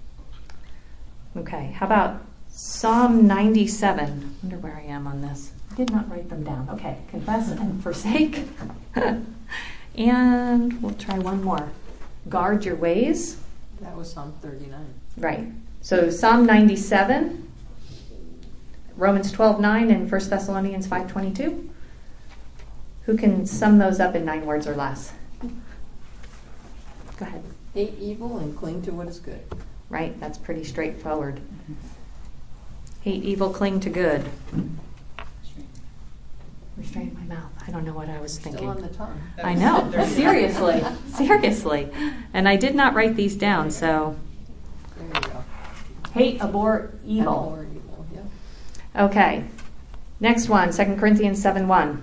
Okay, how about Psalm ninety-seven? I wonder where I am on this. I did not write them down. Okay, confess and forsake. And we'll try one more. Guard your ways. That was Psalm thirty-nine. Right. So Psalm ninety-seven, Romans twelve nine, and First Thessalonians five twenty-two. Who can sum those up in nine words or less? Go ahead. Hate evil and cling to what is good. Right, that's pretty straightforward. Mm-hmm. Hate evil, cling to good. Restrain my mouth. I don't know what I was thinking. Still on the tongue. I know. Seriously. Seriously. And I did not write these down, so. There you go. Hate, abhor evil. Abhor evil, yeah. Okay. Next one, Second Corinthians seven one.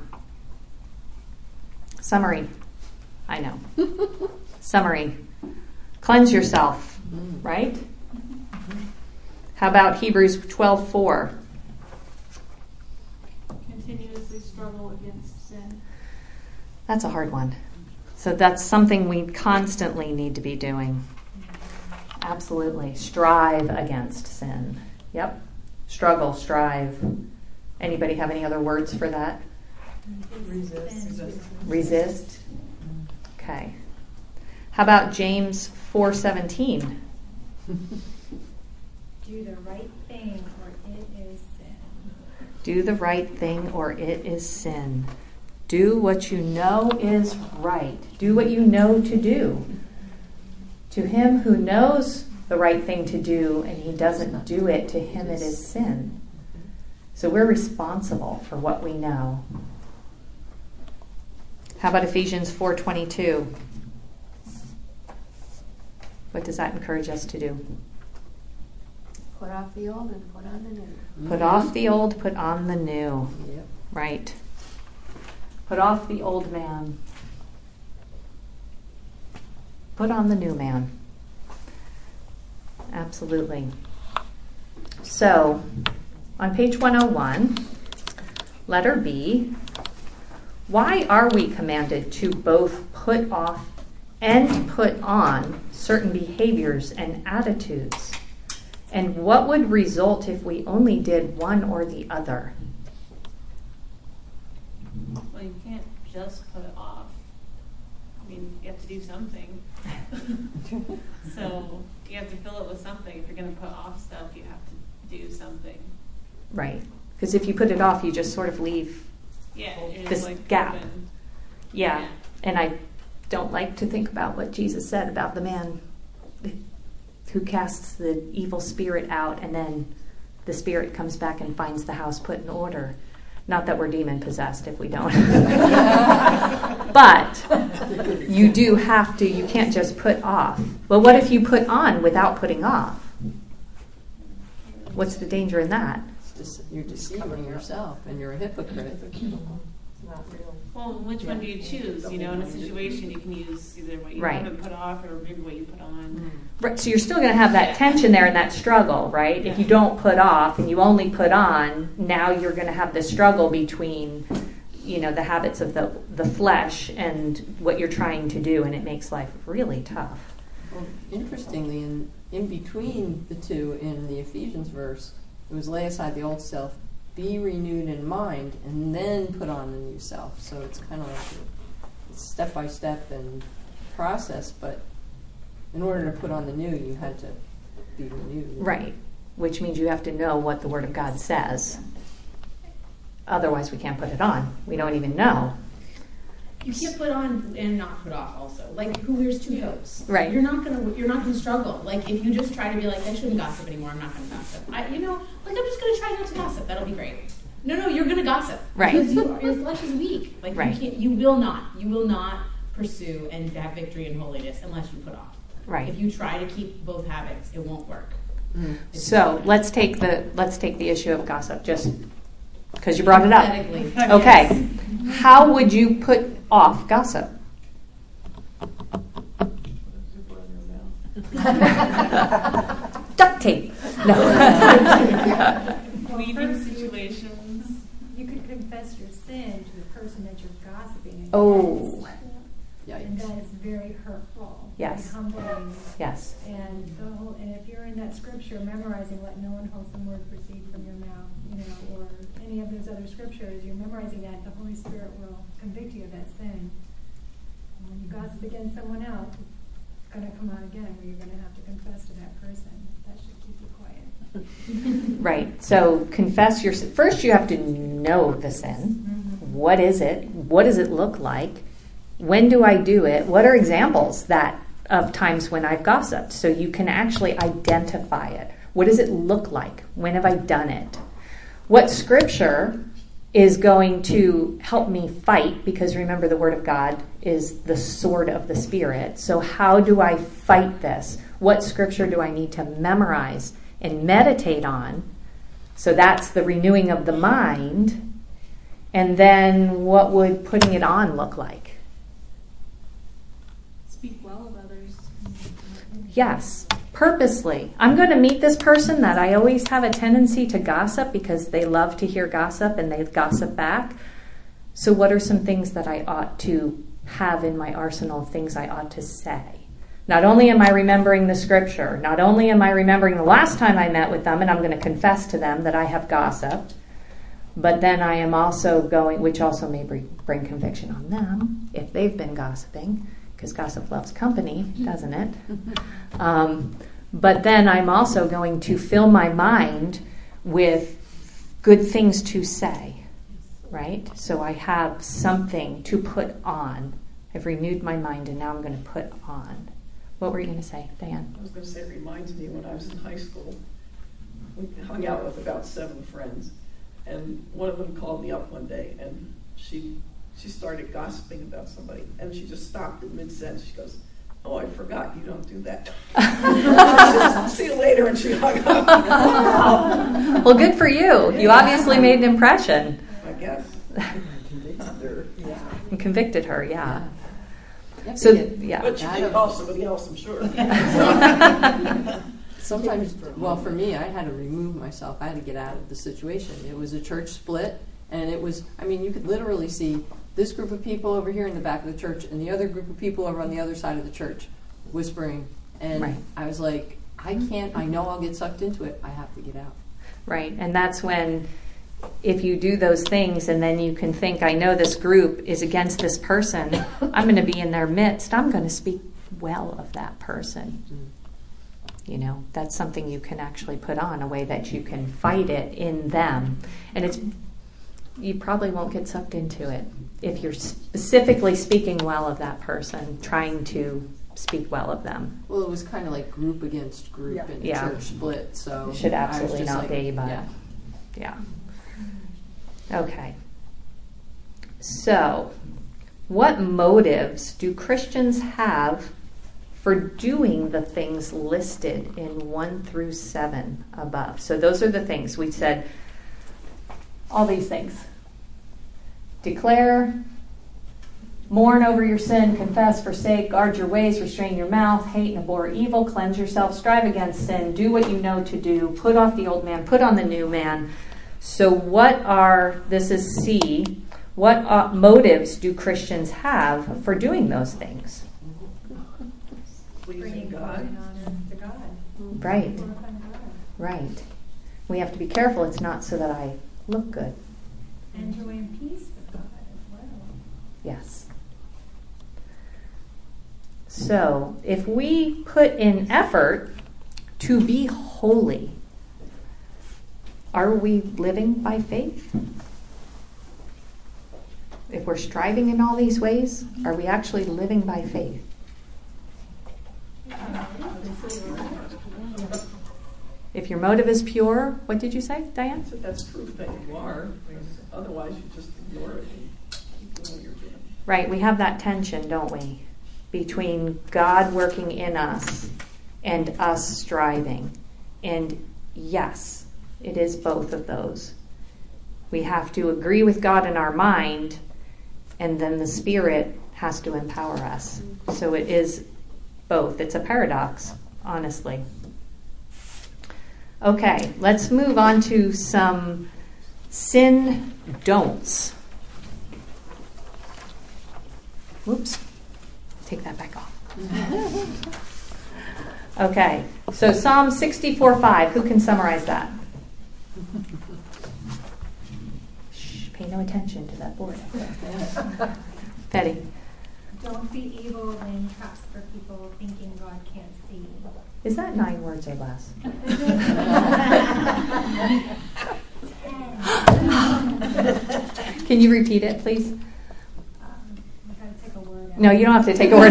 Summary. I know. Summary. Cleanse yourself, mm. right? Mm-hmm. How about Hebrews twelve four? Continuously struggle against sin. That's a hard one. So that's something we constantly need to be doing. Absolutely. Strive against sin. Yep. Struggle, strive. Anybody have any other words for that? Resist. Resist. Okay. How about James four seventeen? Do the right thing or it is sin. Do the right thing or it is sin. Do what you know is right. Do what you know to do. To him who knows the right thing to do and he doesn't do it, to him it is sin. So we're responsible for what we know. How about Ephesians four twenty-two? What does that encourage us to do? Put off the old and put on the new. Put off the old, put on the new. Yep. Right. Put off the old man. Put on the new man. Absolutely. So, on page one oh one, letter B, why are we commanded to both put off and put on certain behaviors and attitudes? And what would result if we only did one or the other? Well, you can't just put it off. I mean, you have to do something. So you have to fill it with something. If you're going to put off stuff, you have to do something. Right. Because if you put it off, you just sort of leave yeah, this like gap. open. Yeah. Yeah. And I don't like to think about what Jesus said about the man who casts the evil spirit out and then the spirit comes back and finds the house put in order. Not that we're demon possessed if we don't. But you do have to, you can't just put off. Well, what if you put on without putting off? What's the danger in that? You're deceiving yourself and you're a hypocrite. Not real. Well, which one do you choose? You know, in a situation, you can use either what you Right. haven't put off or maybe what you put on. Right, so you're still going to have that tension there and that struggle, right? If you don't put off and you only put on, now you're going to have the struggle between, you know, the habits of the the flesh and what you're trying to do, and it makes life really tough. Well, interestingly, in, in between the two in the Ephesians verse, it was lay aside the old self, be renewed in mind, and then put on the new self. So it's kind of like a step-by-step and process, but in order to put on the new, you had to be renewed. Right, which means you have to know what the Word of God says. Otherwise, we can't put it on. We don't even know. You can't put on and not put off also. Like, who wears two coats? Right. You're not gonna you're not gonna struggle. Like, if you just try to be like, I shouldn't gossip anymore, I'm not gonna gossip. I, you know, like, I'm just gonna try not to gossip. That'll be great. No, no, you're gonna gossip. Right. Because you, your flesh is weak. Like, Right. you can't, you will not, you will not pursue and have victory in holiness unless you put off. Right. If you try to keep both habits, it won't work. Mm. So let's take the let's take the issue of gossip, just because you brought it up. Hypothetically. Okay, how would you put off gossip? Duct tape. No. Well, Leaving first, situations. you could confess your sin to the person that you're gossiping against. Oh. And Yikes. that is very hurtful. Yes. And humbling. Yes. And the whole, and if you're in that scripture memorizing, let no unwholesome word proceed from your mouth, you know, or any of those other scriptures, you're memorizing that, the Holy Spirit will convict you of that sin. And when you gossip against someone else, it's going to come out again, where you're going to have to confess to that person. That should keep you quiet. Right. So confess your sin. First, you have to know the sin. Mm-hmm. What is it? What does it look like? When do I do it? What are examples that of times when I've gossiped? So you can actually identify it. What does it look like? When have I done it? What scripture is going to help me fight? Because remember, the Word of God is the sword of the Spirit. So how do I fight this? What scripture do I need to memorize and meditate on? So that's the renewing of the mind. And then what would putting it on look like? Speak well of others. Yes, purposely. I'm going to meet this person that I always have a tendency to gossip because they love to hear gossip and they gossip back. So what are some things that I ought to have in my arsenal of things I ought to say? Not only am I remembering the scripture, not only am I remembering the last time I met with them and I'm going to confess to them that I have gossiped, but then I am also going, which also may bring, bring conviction on them if they've been gossiping, because gossip loves company, doesn't it? Um, but then I'm also going to fill my mind with good things to say, right? So I have something to put on. I've renewed my mind, and now I'm going to put on. What were you going to say, Diane? I was going to say, it reminds me when I was in high school, we hung out with about seven friends, and one of them called me up one day, and she she started gossiping about somebody, and she just stopped in mid-sentence. She goes, "Oh, I forgot, you don't do that." Just, see you later, and she hung up. Well, good for you. You obviously made an impression. I guess. Convicted her, yeah. And convicted her, yeah. yeah. So, Get, yeah. But she did call somebody else, I'm sure. Sometimes, well, for me, I had to remove myself. I had to get out of the situation. It was a church split, and it was, I mean, you could literally see this group of people over here in the back of the church and the other group of people over on the other side of the church whispering. And right. I was like, I can't, I know I'll get sucked into it. I have to get out. Right. And that's when, if you do those things and then you can think, I know this group is against this person, I'm going to be in their midst, I'm going to speak well of that person. Mm. You know, that's something you can actually put on, a way that you can fight it in them. And it's, you probably won't get sucked into it if you're specifically speaking well of that person, trying to speak well of them. Well, it was kind of like group against group yeah. and yeah. church split, so it should absolutely not like, be, but yeah. yeah. Okay. So, what motives do Christians have for doing the things listed in one through seven above? So those are the things we said. All these things. Declare, mourn over your sin, confess, forsake, guard your ways, restrain your mouth, hate and abhor evil, cleanse yourself, strive against sin, do what you know to do, put off the old man, put on the new man. So what are, this is C, what uh, motives do Christians have for doing those things? Pleasing God. To God. Right. Right. We have to be careful. It's not so that I look good. And joy and peace with God as well. Yes. So, if we put in effort to be holy, are we living by faith? If we're striving in all these ways, are we actually living by faith? If your motive is pure, what did you say, Diane? So that's proof that you are, because otherwise you just ignore it and keep doing what you're doing. Right, we have that tension, don't we? Between God working in us and us striving. And yes, it is both of those. We have to agree with God in our mind, and then the Spirit has to empower us. So it is both. It's a paradox, honestly. Okay, let's move on to some sin don'ts. Whoops. Take that back off. Okay, so Psalm sixty-four five. Who can summarize that? Shh, pay no attention to that board. Betty. Don't be evil, laying traps for people, thinking God can't see. Is that nine words or less? Can you repeat it, please? Um, you gotta take a word out. No, you don't have to take a word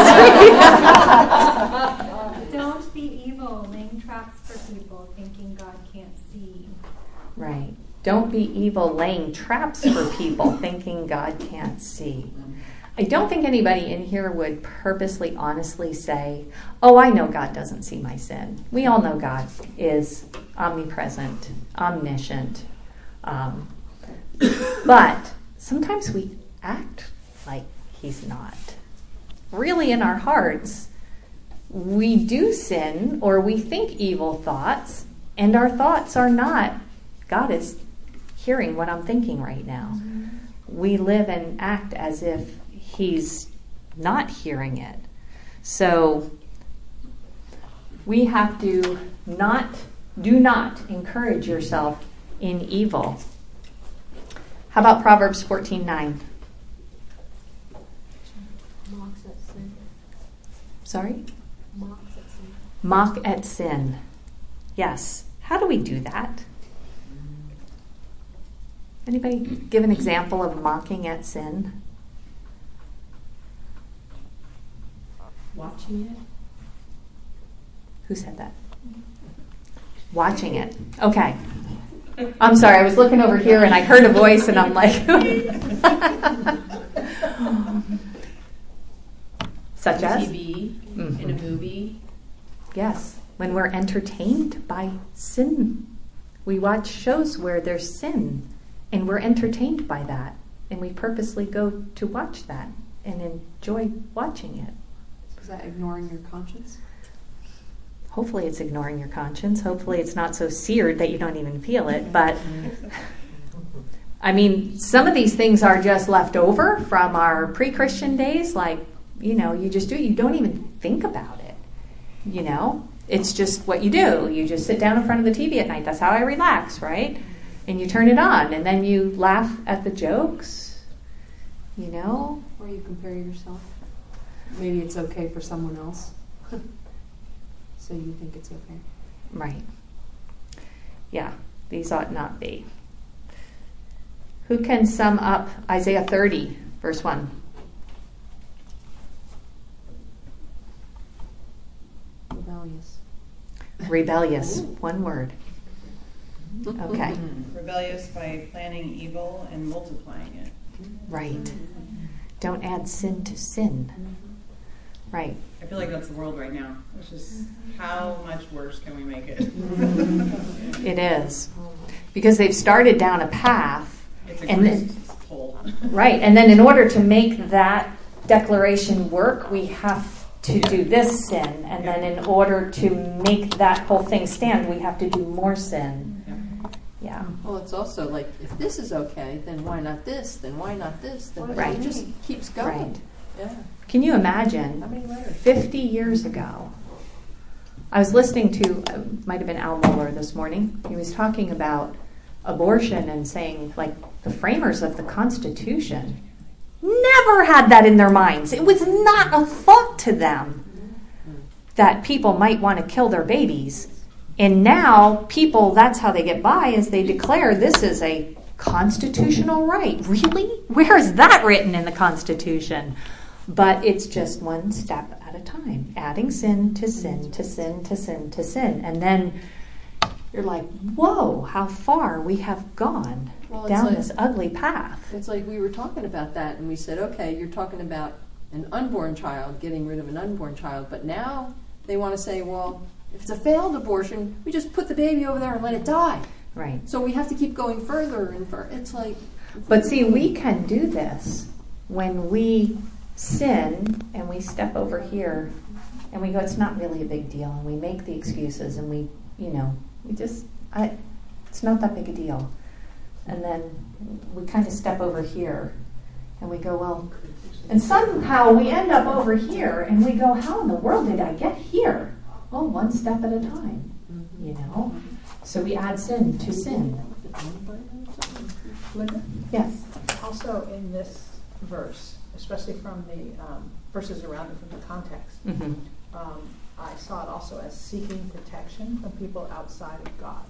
out. Don't be evil, laying traps for people, thinking God can't see. Right. Don't be evil, laying traps for people, thinking God can't see. I don't think anybody in here would purposely, honestly say, oh, I know God doesn't see my sin. We all know God is omnipresent, omniscient. Um, but sometimes we act like he's not. Really, in our hearts, we do sin or we think evil thoughts, and our thoughts are not, God is hearing what I'm thinking right now. We live and act as if he's not hearing it. So we have to not, do not encourage yourself in evil. How about Proverbs fourteen nine? Mocks at sin. Sorry? Mocks at sin. Mock at sin. Yes. How do we do that? Anybody give an example of mocking at sin? Watching it. Who said that? Watching it. Okay. I'm sorry, I was looking over here and I heard a voice and I'm like... Such as? T V, Mm-hmm. in a movie. Yes, when we're entertained by sin. We watch shows where there's sin and we're entertained by that. And we purposely go to watch that and enjoy watching it. Is that ignoring your conscience? Hopefully it's ignoring your conscience. Hopefully it's not so seared that you don't even feel it. But, I mean, some of these things are just left over from our pre-Christian days. Like, you know, you just do it. You don't even think about it. You know? It's just what you do. You just sit down in front of the T V at night. That's how I relax, right? And you turn it on. And then you laugh at the jokes. You know? Or you compare yourself. Maybe it's okay for someone else. So you think it's okay. Right. Yeah, these ought not be. Who can sum up Isaiah thirty, verse one? Rebellious. Rebellious. One word. Okay. Rebellious by planning evil and multiplying it. Right. Don't add sin to sin. Right. I feel like that's the world right now. It's just how much worse can we make it? It is. Because they've started down a path. It's a and then, hole. Right. And then in order to make that declaration work, we have to do this sin. And then in order to make that whole thing stand, we have to do more sin. Yeah. Well, it's also like, if this is okay, then why not this? Then why not this? Then Right. it just keeps going. Right. Yeah. Can you imagine How many layers? fifty years ago? I was listening to, uh, might have been Al Mohler this morning. He was talking about abortion and saying, like, the framers of the Constitution never had that in their minds. It was not a thought to them that people might want to kill their babies. And now people, that's how they get by, is they declare this is a constitutional right. Really? Where is that written in the Constitution? But it's just one step at a time, adding sin to sin to sin to sin to sin. And then you're like, whoa, how far we have gone Well, it's down like- this ugly path. It's like we were talking about that, and we said, okay, you're talking about an unborn child, getting rid of an unborn child, but now they want to say, well, if it's a failed abortion, we just put the baby over there and let it die. Right. So we have to keep going further and further. It's like... But see, we can do this when we sin and we step over here and we go, it's not really a big deal, and we make the excuses and we, you know, we just, I, it's not that big a deal. And then we kind of step over here and we go, well, and somehow we end up over here and we go, how in the world did I get here? Well, one step at a time, you know? So we add sin to sin. Linda? Yes. Also in this verse, especially from the um, verses around it, from the context, Mm-hmm. um, I saw it also as seeking protection from people outside of God.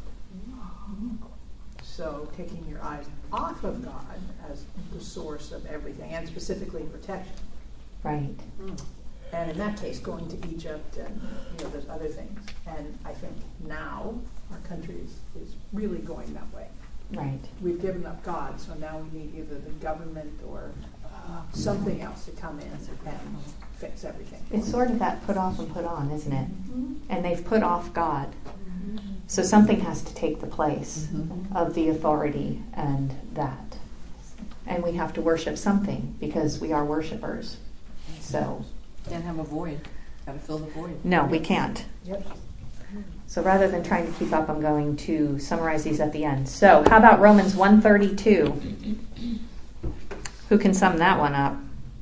So taking your eyes off of God as the source of everything, and specifically protection. Right. And in that case, going to Egypt and, you know, there's other things. And I think now our country is, is really going that way. Right. We've given up God, so now we need either the government or uh, something else to come in and fix everything. It's sort of that put off and put on, isn't it? And they've put off God. So something has to take the place Mm-hmm. of the authority and that. And we have to worship something because we are worshipers. So, Can't have a void. Got to fill the void. no, we can't. Yep. So rather than trying to keep up, I'm going to summarize these at the end. So how about Romans one thirty-two? Who can sum that one up?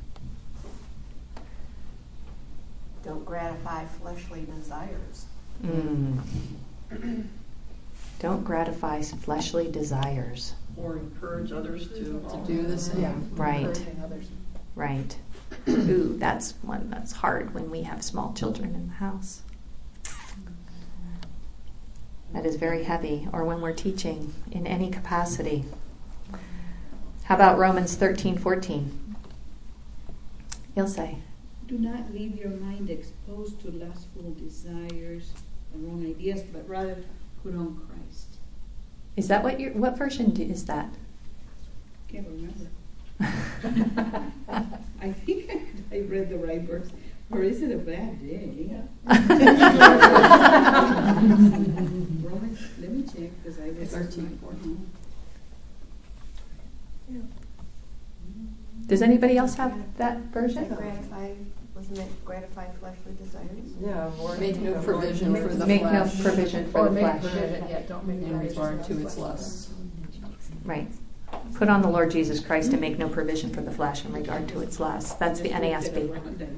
Don't gratify fleshly desires. Mm. Don't gratify fleshly desires. Or encourage others to, To do the same. Yeah. Right. Encouraging others. Right. Ooh, that's one that's hard when we have small children in the house. That is very heavy, or when we're teaching in any capacity. How about Romans thirteen fourteen? You'll say. Do not leave your mind exposed to lustful desires and wrong ideas, but rather put on Christ. Is that what your what version do, is that? Can't remember. I think I, I read the right verse. Or is it a bad day? Romans, let me check because I was thirteen fourteen. Does anybody else have that version? Gratify, wasn't it gratify fleshly desires? Yeah, or Make no provision for the Make flesh. no provision for or the make flesh. provision, yeah, don't make In provision regard for to the its flesh. lusts. Right. Put on the Lord Jesus Christ and make no provision for the flesh in regard to its lusts. That's the N A S B.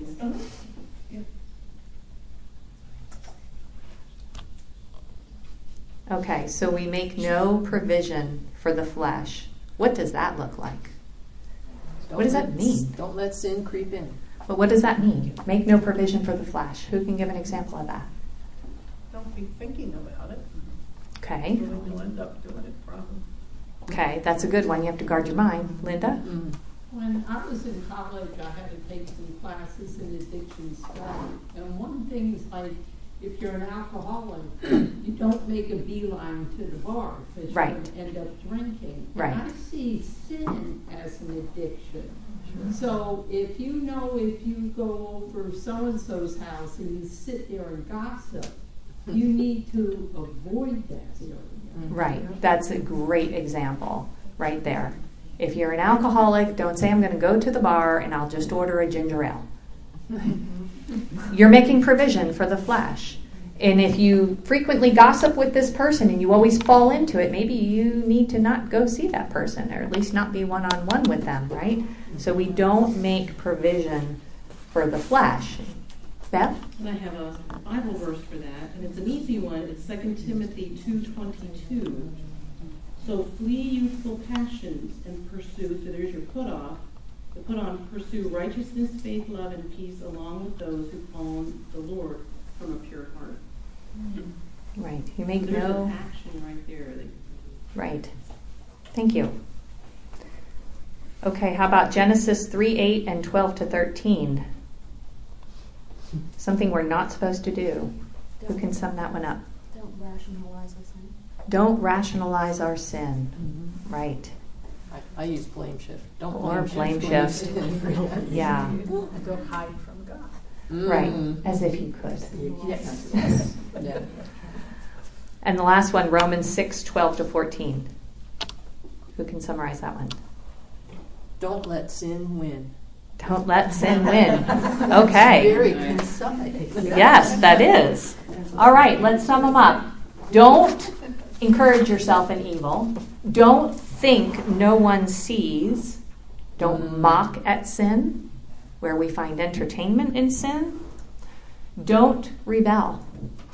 Okay, so we make no provision for the flesh. What does that look like? Don't What does that let- mean? Don't let sin creep in. But what does that mean? Make no provision for the flesh. Who can give an example of that? Don't be thinking about it. Okay. Then you'll end up doing it probably. Okay, that's a good one. You have to guard your mind. Linda? Mm. When I was in college, I had to take some classes in addiction study. And one thing is like, if you're an alcoholic, you don't make a beeline to the bar because Right. you're going to end up drinking. Right. And I see sin as an addiction. So if you know if you go over so-and-so's house and you sit there and gossip, you need to avoid that area. Right. That's a great example right there. If you're an alcoholic, don't say, I'm going to go to the bar and I'll just order a ginger ale. You're making provision for the flesh. And if you frequently gossip with this person and you always fall into it, maybe you need to not go see that person, or at least not be one-on-one with them, right? So we don't make provision for the flesh. Beth? And I have a Bible verse for that, and it's an easy one. It's Second Timothy two twenty-two. So flee youthful passions and pursue, so there's your put off, the put on, pursue righteousness, faith, love, and peace along with those who call on the Lord from a pure heart. Right. You make So there's no... an action right there. That Right. Thank you. Okay, how about Genesis three eight and twelve to thirteen? Something we're not supposed to do. Who can sum that one up? Don't rationalize our sin. Don't rationalize our sin. Mm-hmm. Right. I, I use blame shift. Don't Or blame, blame shift. shift. Yeah. And don't hide from God. Mm. Right. As if you could. Yes. Yes. Yeah. And the last one, Romans six twelve to fourteen. Who can summarize that one? Don't let sin win. Don't let sin win. Okay. Very concise. Yes, that is. All right, let's sum them up. Don't encourage yourself in evil. Don't think no one sees. Don't mock at sin, where we find entertainment in sin. Don't rebel.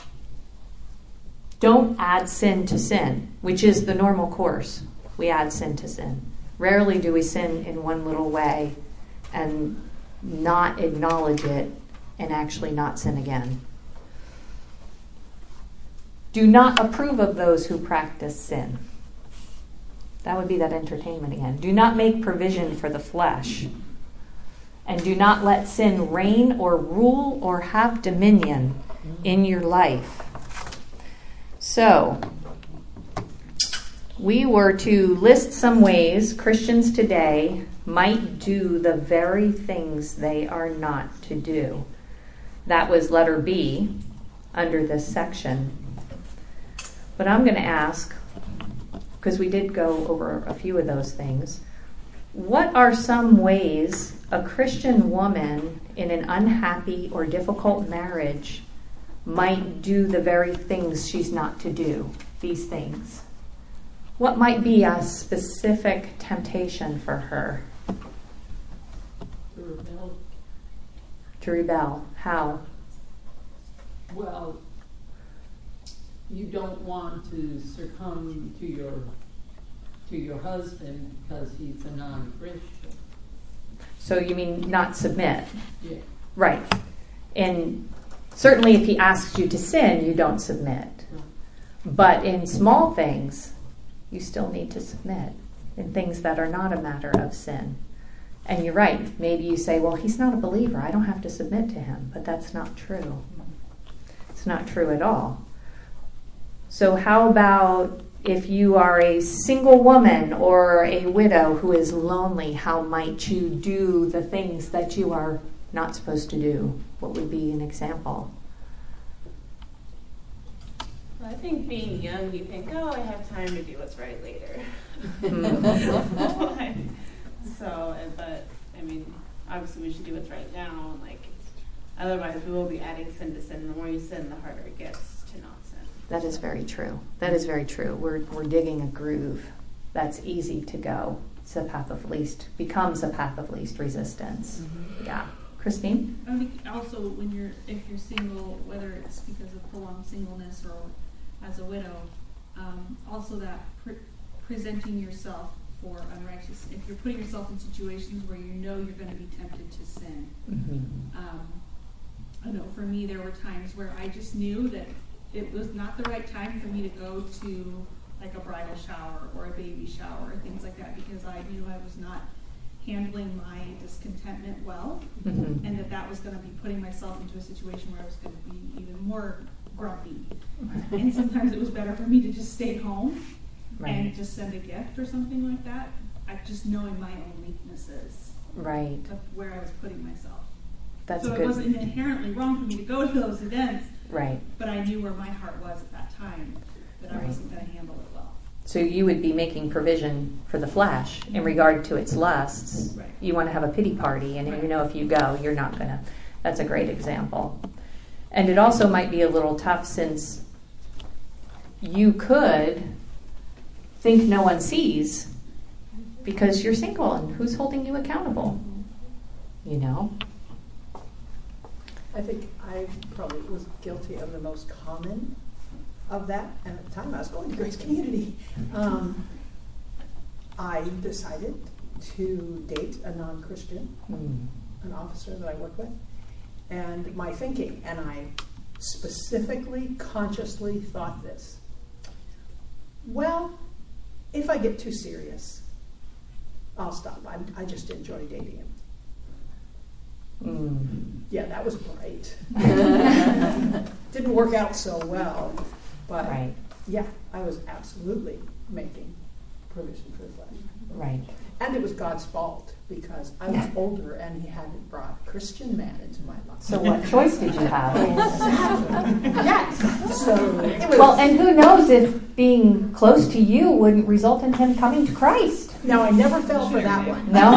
Don't add sin to sin, which is the normal course. We add sin to sin. Rarely do we sin in one little way and not acknowledge it and actually not sin again. Do not approve of those who practice sin. That would be that entertainment again. Do not make provision for the flesh. And do not let sin reign or rule or have dominion in your life. So, we were to list some ways Christians today might do the very things they are not to do. That was letter B under this section. But I'm going to ask, because we did go over a few of those things, what are some ways a Christian woman in an unhappy or difficult marriage might do the very things she's not to do, these things? What might be a specific temptation for her? To rebel. To rebel. How? Well, you don't want to succumb to your to your husband because he's a non-Christian. So you mean not submit? Yeah. Right. And certainly if he asks you to sin, you don't submit. But in small things, you still need to submit. In things that are not a matter of sin. And you're right. Maybe you say, well, he's not a believer. I don't have to submit to him. But that's not true. It's not true at all. So how about if you are a single woman or a widow who is lonely, how might you do the things that you are not supposed to do? What would be an example? I think being young, you think, oh, I have time to do what's right later. Mm. So, but, I mean, obviously we should do what's right now. Like, otherwise we will be adding sin to sin. The more you sin, the harder it gets to not sin. That is very true. That is very true. We're we're digging a groove that's easy to go. It's a path of least, becomes a path of least resistance. Mm-hmm. Yeah. Christine? I think also when you're, if you're single, whether it's because of prolonged singleness or as a widow, um, also that pre- presenting yourself for unrighteous, if you're putting yourself in situations where you know you're going to be tempted to sin. Mm-hmm. Um, I know for me there were times where I just knew that it was not the right time for me to go to like a bridal shower or a baby shower or things like that, because I knew I was not handling my discontentment well, mm-hmm. and that that was going to be putting myself into a situation where I was going to be even more grumpy. And sometimes it was better for me to just stay home right. and just send a gift or something like that. I just knowing my own weaknesses, right, of where I was putting myself. That's so good. It wasn't inherently wrong for me to go to those events, right? But I knew where my heart was at that time, that right. I wasn't going to handle it well. So you would be making provision for the flesh in regard to its lusts. Right. You want to have a pity party, and right. you know if you go, you're not going to. That's a great example. And it also might be a little tough since you could think no one sees because you're single, and who's holding you accountable? You know? I think I probably was guilty of the most common of that, and at the time I was going to Grace Community. Um, I decided to date a non-Christian, mm. an officer that I work with, and my thinking, and I specifically, consciously thought this, well, if I get too serious, I'll stop. I, I just enjoy dating him. Mm. Yeah, that was great. Didn't work out so well. But right. yeah, I was absolutely making provision for the flesh. Right. And it was God's fault because I was yeah. older and he hadn't brought a Christian man into my life. So what choice did you have? Exactly. Yes. So it was, well, and who knows if being close to you wouldn't result in him coming to Christ. No, I never fell for that one. No?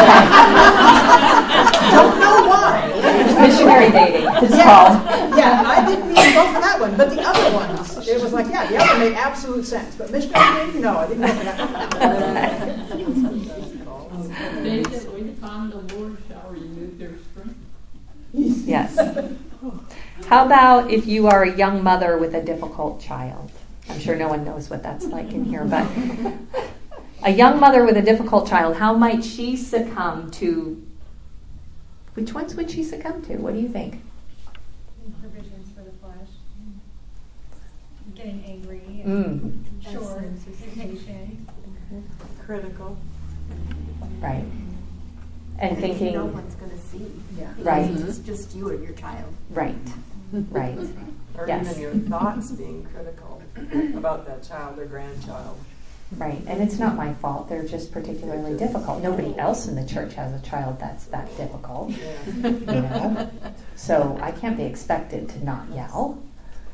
Don't know why. Missionary dating, it's yeah. called. Yeah, I didn't even go for that one. But the other ones, it was like, yeah, the other made absolute sense. But missionary dating, no, I didn't go for that one. They that wait upon the Lord shall renew their strength. Yes. How about if you are a young mother with a difficult child? I'm sure no one knows what that's like in here, but a young mother with a difficult child, how might she succumb to, which ones would she succumb to? What do you think? Provisions for the flesh. Getting angry, mm. short, impatient. Critical. Right. And thinking... No one's going to see. Yeah. Right. It's just you and your child. Right. Right. Or yes. even your thoughts being critical about that child or grandchild. Right, and it's not my fault. They're just particularly difficult. Nobody else in the church has a child that's that difficult. Yeah. You know? So I can't be expected to not yell.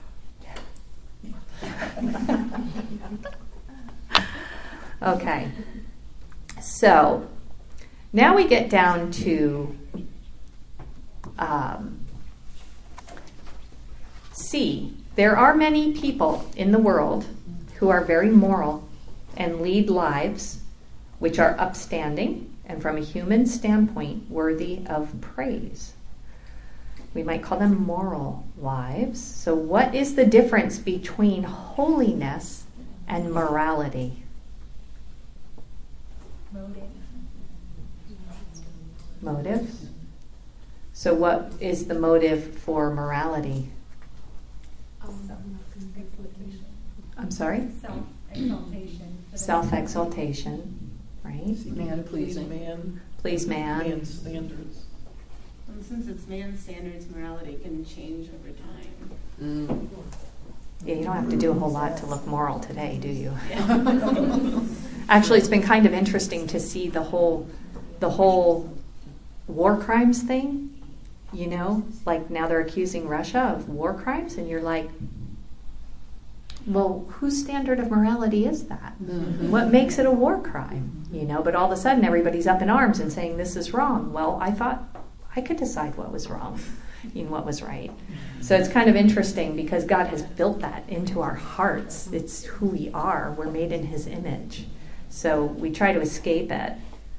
Okay. So now we get down to um, C. There are many people in the world who are very moral and lead lives which are upstanding and from a human standpoint worthy of praise. We might call them moral lives. So what is the difference between holiness and morality? Motive. Motives. So what is the motive for morality? Self-exaltation. I'm sorry? Self-exaltation. Self-exaltation, right? Man pleasing. Man. Please man. Man standards. And since it's man's standards, morality can change over time. Mm. Yeah, you don't have to do a whole lot to look moral today, do you? Yeah. Actually, it's been kind of interesting to see the whole, the whole war crimes thing. You know, like now they're accusing Russia of war crimes, and you're like, well, whose standard of morality is that? Mm-hmm. What makes it a war crime? You know, but all of a sudden everybody's up in arms and saying this is wrong. Well, I thought I could decide what was wrong and what was right. So it's kind of interesting because God has built that into our hearts. It's who we are. We're made in His image. So we try to escape it.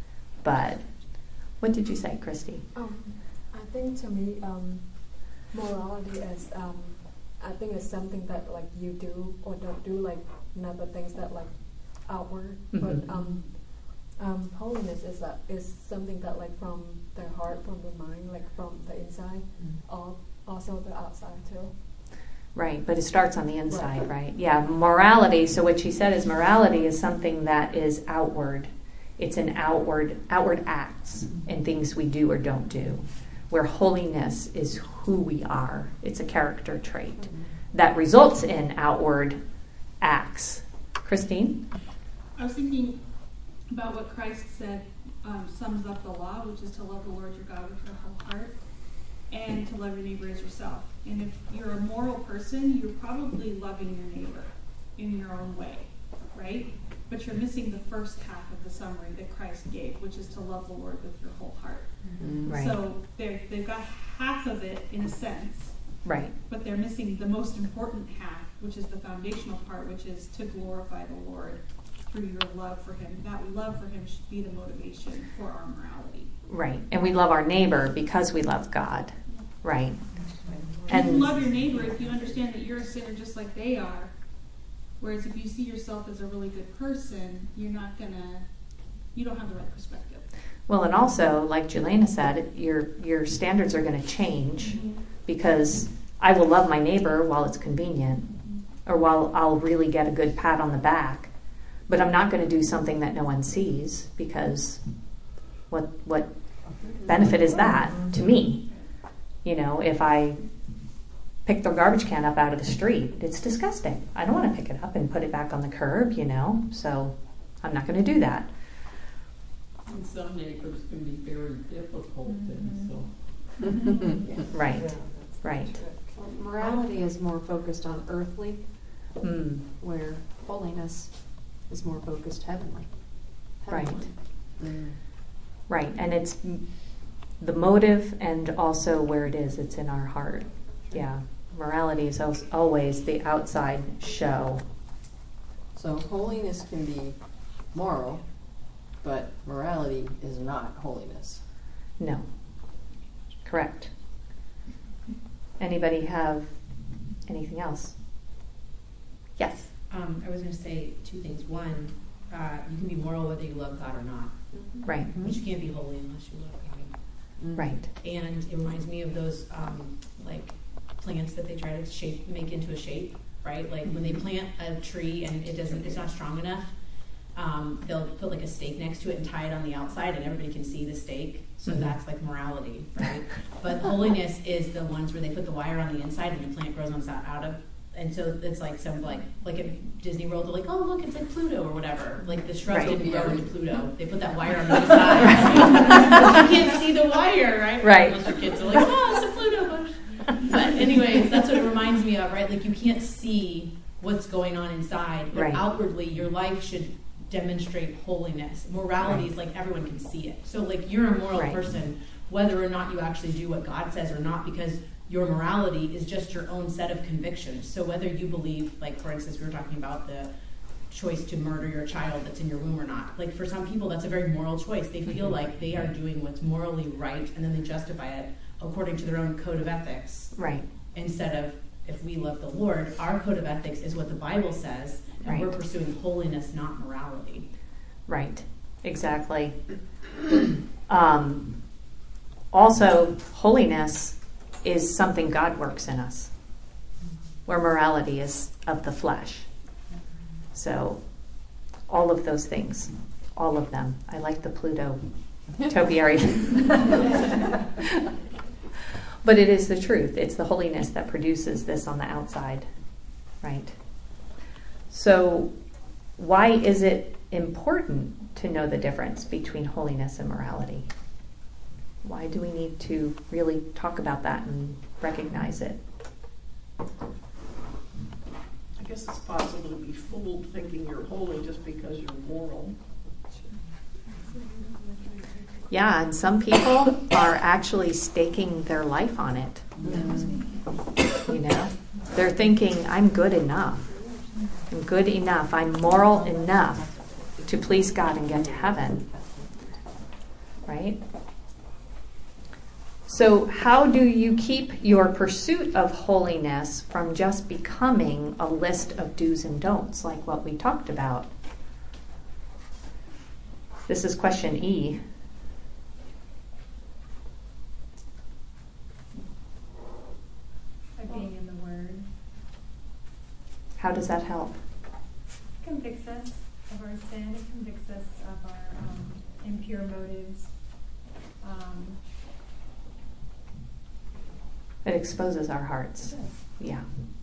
But what did you say, Christy? Um, I think to me, um, morality is, um, I think it's something that like you do or don't do, like not the things that like outward, mm-hmm. but um, um, holiness is that is something that like from the heart, from the mind, like from the inside, mm-hmm. all, also the outside too. Right, but it starts on the inside, right. right? Yeah, morality, so what she said is morality is something that is outward. It's an outward, outward acts mm-hmm. and things we do or don't do. Where holiness is who we are. It's a character trait mm-hmm. that results in outward acts. Christine? I was thinking about what Christ said um, sums up the law, which is to love the Lord your God with your whole heart and to love your neighbor as yourself. And if you're a moral person, you're probably loving your neighbor in your own way, right? But you're missing the first half of the summary that Christ gave, which is to love the Lord with your whole heart. Mm-hmm. Right. So they've got half of it in a sense. Right. But they're missing the most important half, which is the foundational part, which is to glorify the Lord through your love for Him. That love for Him should be the motivation for our morality. Right. And we love our neighbor because we love God. Right. And you love your neighbor if you understand that you're a sinner just like they are. Whereas if you see yourself as a really good person, you're not gonna, you don't have the right perspective. Well, and also, like Jelena said, your your standards are going to change mm-hmm. because I will love my neighbor while it's convenient, mm-hmm. or while I'll really get a good pat on the back, but I'm not going to do something that no one sees because what what benefit is that to me? You know, if I pick the garbage can up out of the street, it's disgusting. I don't want to pick it up and put it back on the curb, you know, so I'm not going to do that. And some neighbors can be very difficult, mm-hmm. and so. Right, yeah, right. Well, morality is more focused on earthly, mm. where holiness is more focused heavenly. heavenly. Right. Mm. Right, and it's the motive and also where it is, it's in our heart. Yeah, morality is always the outside show. So holiness can be moral, but morality is not holiness. No. Correct. Anybody have anything else? Yes. Um, I was going to say two things. One, uh, you can be moral whether you love God or not. Right. But you can't be holy unless you love God. Right. And it reminds me of those um, like plants that they try to shape, make into a shape, right? Like when they plant a tree and it doesn't, it's not strong enough. Um, they'll put like a stake next to it and tie it on the outside, and everybody can see the stake. So mm-hmm. that's like morality, right? But holiness is the ones where they put the wire on the inside and the plant grows on out of. And so it's like some like like at Disney World, they're like, oh look, it's like Pluto or whatever. Like the shrubs right. didn't grow into Pluto. They put that wire on the inside. You can't see the wire, right? Right. Unless your kids are like, oh, it's a Pluto bush. But anyways, that's what it reminds me of, right? Like you can't see what's going on inside, but right. outwardly your life should demonstrate holiness. Morality right. is like everyone can see it. So like you're a moral right. person, whether or not you actually do what God says or not, because your morality is just your own set of convictions. So whether you believe, like for instance, we were talking about the choice to murder your child that's in your womb or not. Like for some people, that's a very moral choice. They feel like they are doing what's morally right, and then they justify it according to their own code of ethics. Right. Instead of, if we love the Lord, our code of ethics is what the Bible says, and right. we're pursuing holiness, not morality. Right. Exactly. um, also, holiness is something God works in us, where morality is of the flesh. So, all of those things, all of them. I like the Pluto topiary. But it is the truth. It's the holiness that produces this on the outside, right? So, why is it important to know the difference between holiness and morality? Why do we need to really talk about that and recognize it? I guess it's possible to be fooled thinking you're holy just because you're moral. Yeah, and some people are actually staking their life on it. You know, they're thinking, I'm good enough. I'm good enough. I'm moral enough to please God and get to heaven. Right? So how do you keep your pursuit of holiness from just becoming a list of do's and don'ts, like what we talked about? This is question E. By being in the Word. How does that help? It convicts us of our sin. It convicts us of our um, impure motives. Um, It exposes our hearts. Yeah.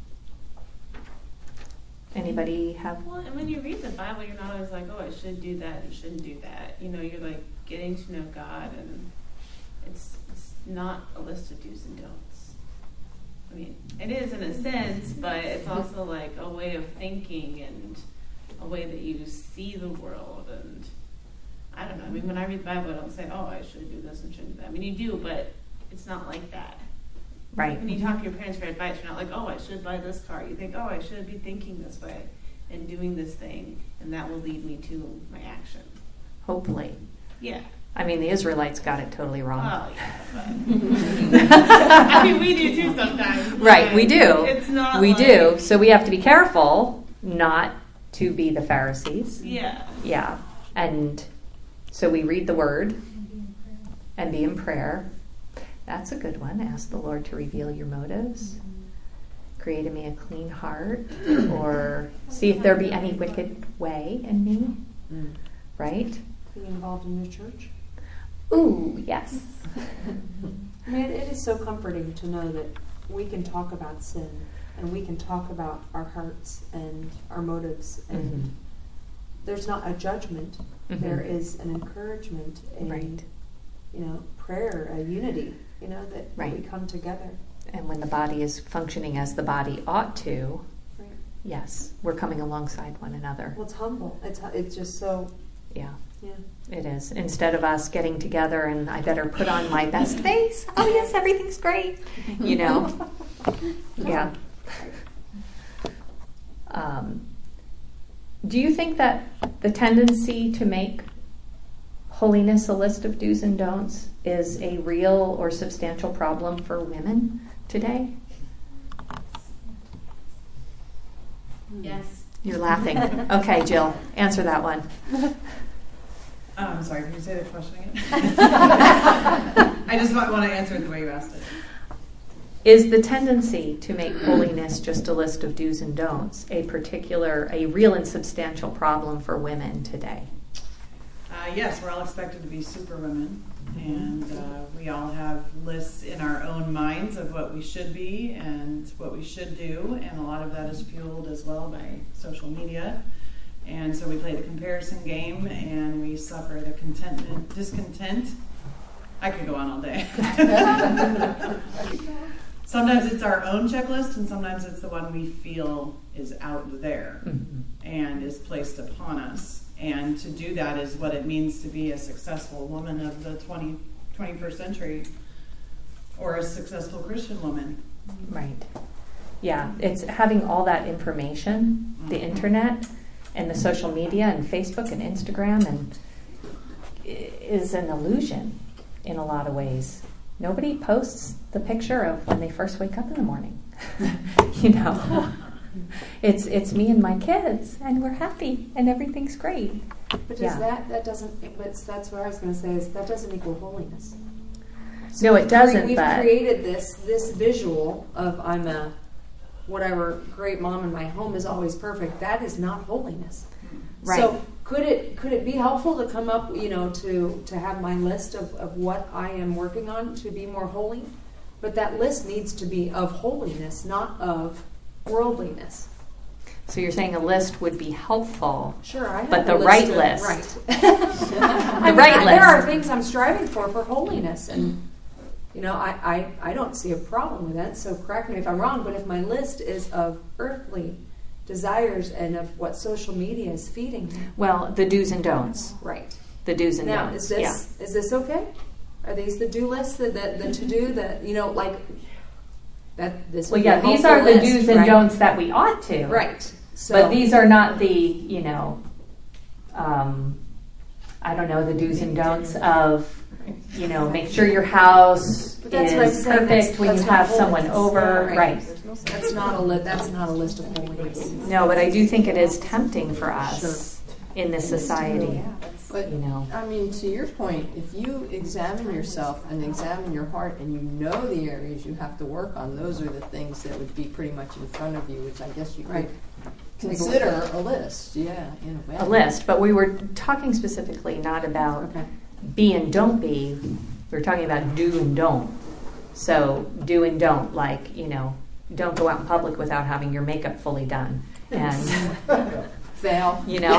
Anybody have? Well, and when you read the Bible, you're not always like, oh, I should do that, you shouldn't do that. You know, you're like getting to know God, and it's it's not a list of do's and don'ts. I mean, it is in a sense, but it's also like a way of thinking and a way that you see the world. And I don't know. I mean, when I read the Bible, I don't say, oh, I should do this and shouldn't do that. I mean, you do, but it's not like that. Right. When you talk to your parents for advice, you're not like, oh, I should buy this car. You think, oh, I should be thinking this way and doing this thing, and that will lead me to my action. Hopefully. Yeah. I mean, the Israelites got it totally wrong. Oh, yeah. But I mean, we do too sometimes. Right, we do. It's not We like, do. So we have to be careful not to be the Pharisees. Yeah. Yeah. And so we read the Word and be in prayer. That's a good one. Ask the Lord to reveal your motives. Create in me a clean heart. Or see if there be any wicked way in me. Mm. Right? Being involved in your church. Ooh, yes. I mean, it, it is so comforting to know that we can talk about sin and we can talk about our hearts and our motives, and Mm-hmm. there's not a judgment. Mm-hmm. There is an encouragement, a Right. you know, prayer, a unity. You know, that Right. we come together. And when the body is functioning as the body ought to, Right. yes, we're coming alongside one another. Well, it's humble. It's hu- it's just so. Yeah. Yeah. It is. Instead of us getting together and I better put on my best face. Oh yes, everything's great. You know. Yeah. Um, do you think that the tendency to make holiness a list of do's and don'ts is a real or substantial problem for women today? Yes. You're laughing. Okay, Jill, answer that one. Oh, I'm sorry, can you say the question again? I just want, want to answer it the way you asked it. Is the tendency to make holiness just a list of do's and don'ts a particular, a real and substantial problem for women today? Uh, yes, we're all expected to be superwomen, and uh, we all have lists in our own minds of what we should be and what we should do, and a lot of that is fueled as well by social media. And so we play the comparison game, and we suffer the contentment, discontent. I could go on all day. Sometimes it's our own checklist, and sometimes it's the one we feel is out there mm-hmm. and is placed upon us. And to do that is what it means to be a successful woman of the twentieth, twenty-first century, or a successful Christian woman. Right. Yeah, it's having all that information, the internet, and the social media, and Facebook, and Instagram, and is an illusion in a lot of ways. Nobody posts the picture of when they first wake up in the morning. You know, it's it's me and my kids, and we're happy, and everything's great. But does Yeah. that that doesn't? But that's what I was going to say. Is that doesn't equal holiness? No, it doesn't, We've but- created this this visual of I'm a whatever great mom and my home is always perfect. That is not holiness. Right. So could it could it be helpful to come up, you know, to to have my list of, of what I am working on to be more holy? But that list needs to be of holiness, not of worldliness. So you're saying a list would be helpful. Sure, I have but a the list right of- list. Right. The I mean, right I- list. There are things I'm striving for for holiness, and you know, I, I, I don't see a problem with that. So correct me if I'm wrong, but if my list is of earthly desires and of what social media is feeding me, Well, the do's and don'ts. right? The do's and Now, don'ts. is this is this okay? Are these the do lists, the the, the to do that you know like that? This Well, would be yeah, a these helpful are the list, do's and right? don'ts that we ought to. Right. So, But these are not the, you know, um, I don't know, the do's and don'ts of, you know, make sure your house But that's what I'm is saying, perfect that's- when that's you not have someone holiness. over. Yeah, Right. That's not a li- that's not a list of holiness. No, but I do think it is tempting for us in this society. But, you know. I mean, to your point, if you examine yourself and examine your heart and you know the areas you have to work on, those are the things that would be pretty much in front of you, which I guess you could Right. consider a list. Yeah, in a way. A list, but we were talking specifically not about Okay. be and don't be. We were talking about do and don't. So do and don't, like, you know, don't go out in public without having your makeup fully done. And fail. You know.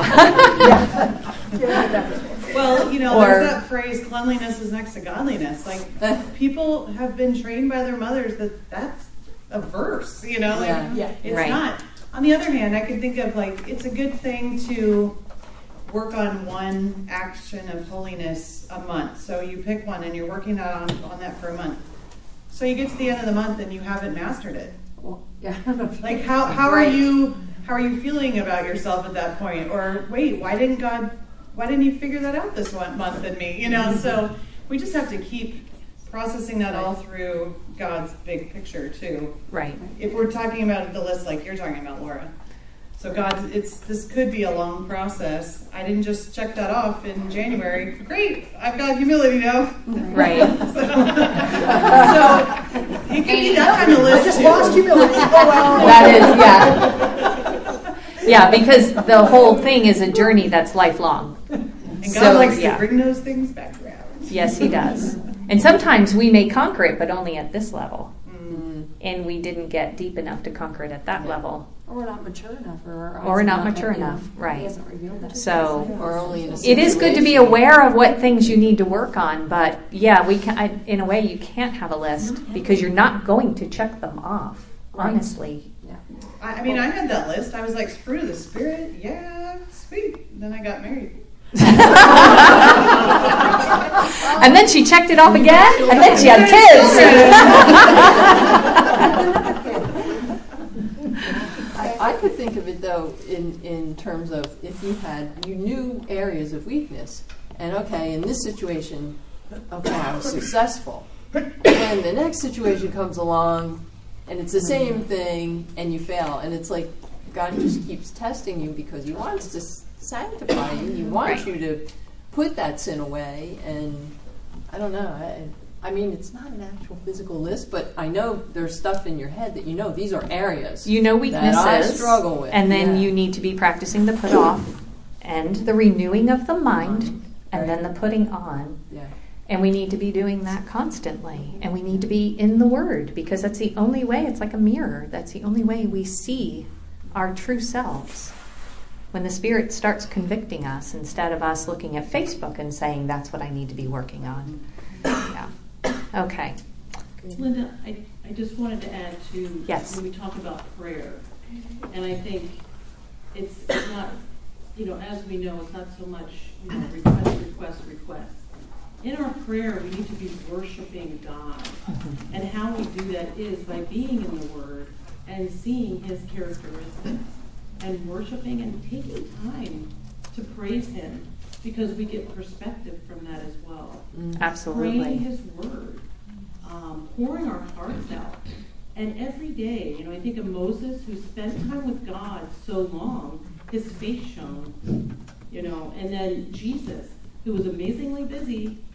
Well, you know, Or- there's that phrase, cleanliness is next to godliness. Like, people have been trained by their mothers that that's a verse, you know? Like, Yeah. Yeah. it's Right. not. On the other hand, I can think of, like, it's a good thing to work on one action of holiness a month. So you pick one and you're working on, on that for a month. So you get to the end of the month and you haven't mastered it. Well, yeah. Like, how, how are Right. you how are you feeling about yourself at that point? Or wait, why didn't God why didn't he figure that out this one month in me? You know, so we just have to keep processing that all through God's big picture too. Right. If we're talking about the list like you're talking about, Laura. So God, it's this could be a long process. I didn't just check that off in January. Great, I've got humility now. Right. so, so it could be that kind of list. I just too. lost humility. Oh, well. That is, yeah. Yeah, because the whole thing is a journey that's lifelong. And God So, likes yeah. to bring those things back around. Yes, he does. And sometimes we may conquer it, but only at this level. Mm. And we didn't get deep enough to conquer it at that level. Or we're not mature enough, or our Or we're eyes not are mature you know, enough, right. He hasn't revealed that. So Or only in a it is good to be situation. aware of what things you need to work on, but yeah, we can. I, in a way, you can't have a list because you're not going to check them off. Right. Honestly, Yeah. I, I mean, I had that list. I was like, fruit of the spirit, yeah, sweet. Then I got married. and then she checked it off again, and then she had kids. I, I could think of it though in, in terms of if you had you knew areas of weakness, and okay, in this situation, okay, I was successful, and the next situation comes along, and it's the same thing, and you fail, and it's like God just keeps testing you because He wants to s- sanctify you. He wants Right. you to put that sin away, and I don't know. I, I mean, it's not an actual physical list, but I know there's stuff in your head that you know these are areas You know weaknesses, that I struggle with, and then yeah. you need to be practicing the put off, and the renewing of the mind, and then the putting on. Yeah. And we need to be doing that constantly. And we need to be in the Word because that's the only way. It's like a mirror. That's the only way we see our true selves. When the Spirit starts convicting us instead of us looking at Facebook and saying, that's what I need to be working on. Yeah. Okay. Linda, I, I just wanted to add to Yes. when we talk about prayer, and I think it's, it's not, you know, as we know, it's not so much, you know, request, request, request. In our prayer, we need to be worshiping God. And how we do that is by being in the Word and seeing His characteristics and worshiping and taking time to praise Him because we get perspective from that as well. Absolutely. Praying His Word, um, pouring our hearts out. And every day, you know, I think of Moses who spent time with God so long, his face shone, you know, and then Jesus, who was amazingly busy,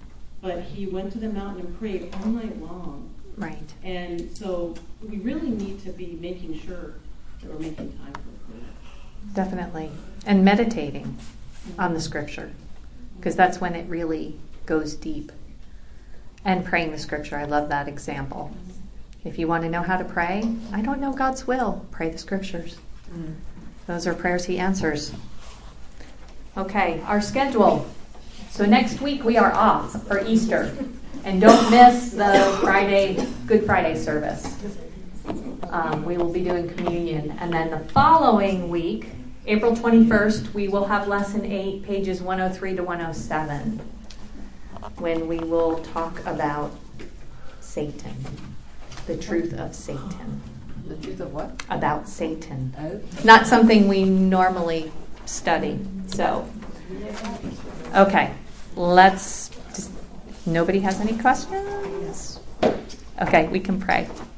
but he went to the mountain and prayed all night long. Right. And so we really need to be making sure that we're making time for prayer. Definitely. And meditating on the scripture, because that's when it really goes deep. And praying the scripture. I love that example. If you want to know how to pray, I don't know God's will, pray the scriptures. Mm. Those are prayers he answers. Okay, our schedule. So next week we are off for Easter. And don't miss the Friday, Good Friday service. Um, we will be doing communion. And then the following week, April twenty-first, we will have lesson eight, pages one oh three to one oh seven, when we will talk about Satan, the truth of Satan. The truth of what? About Satan. Oh. Not something we normally study. So, okay, let's just, nobody has any questions? Okay, we can pray.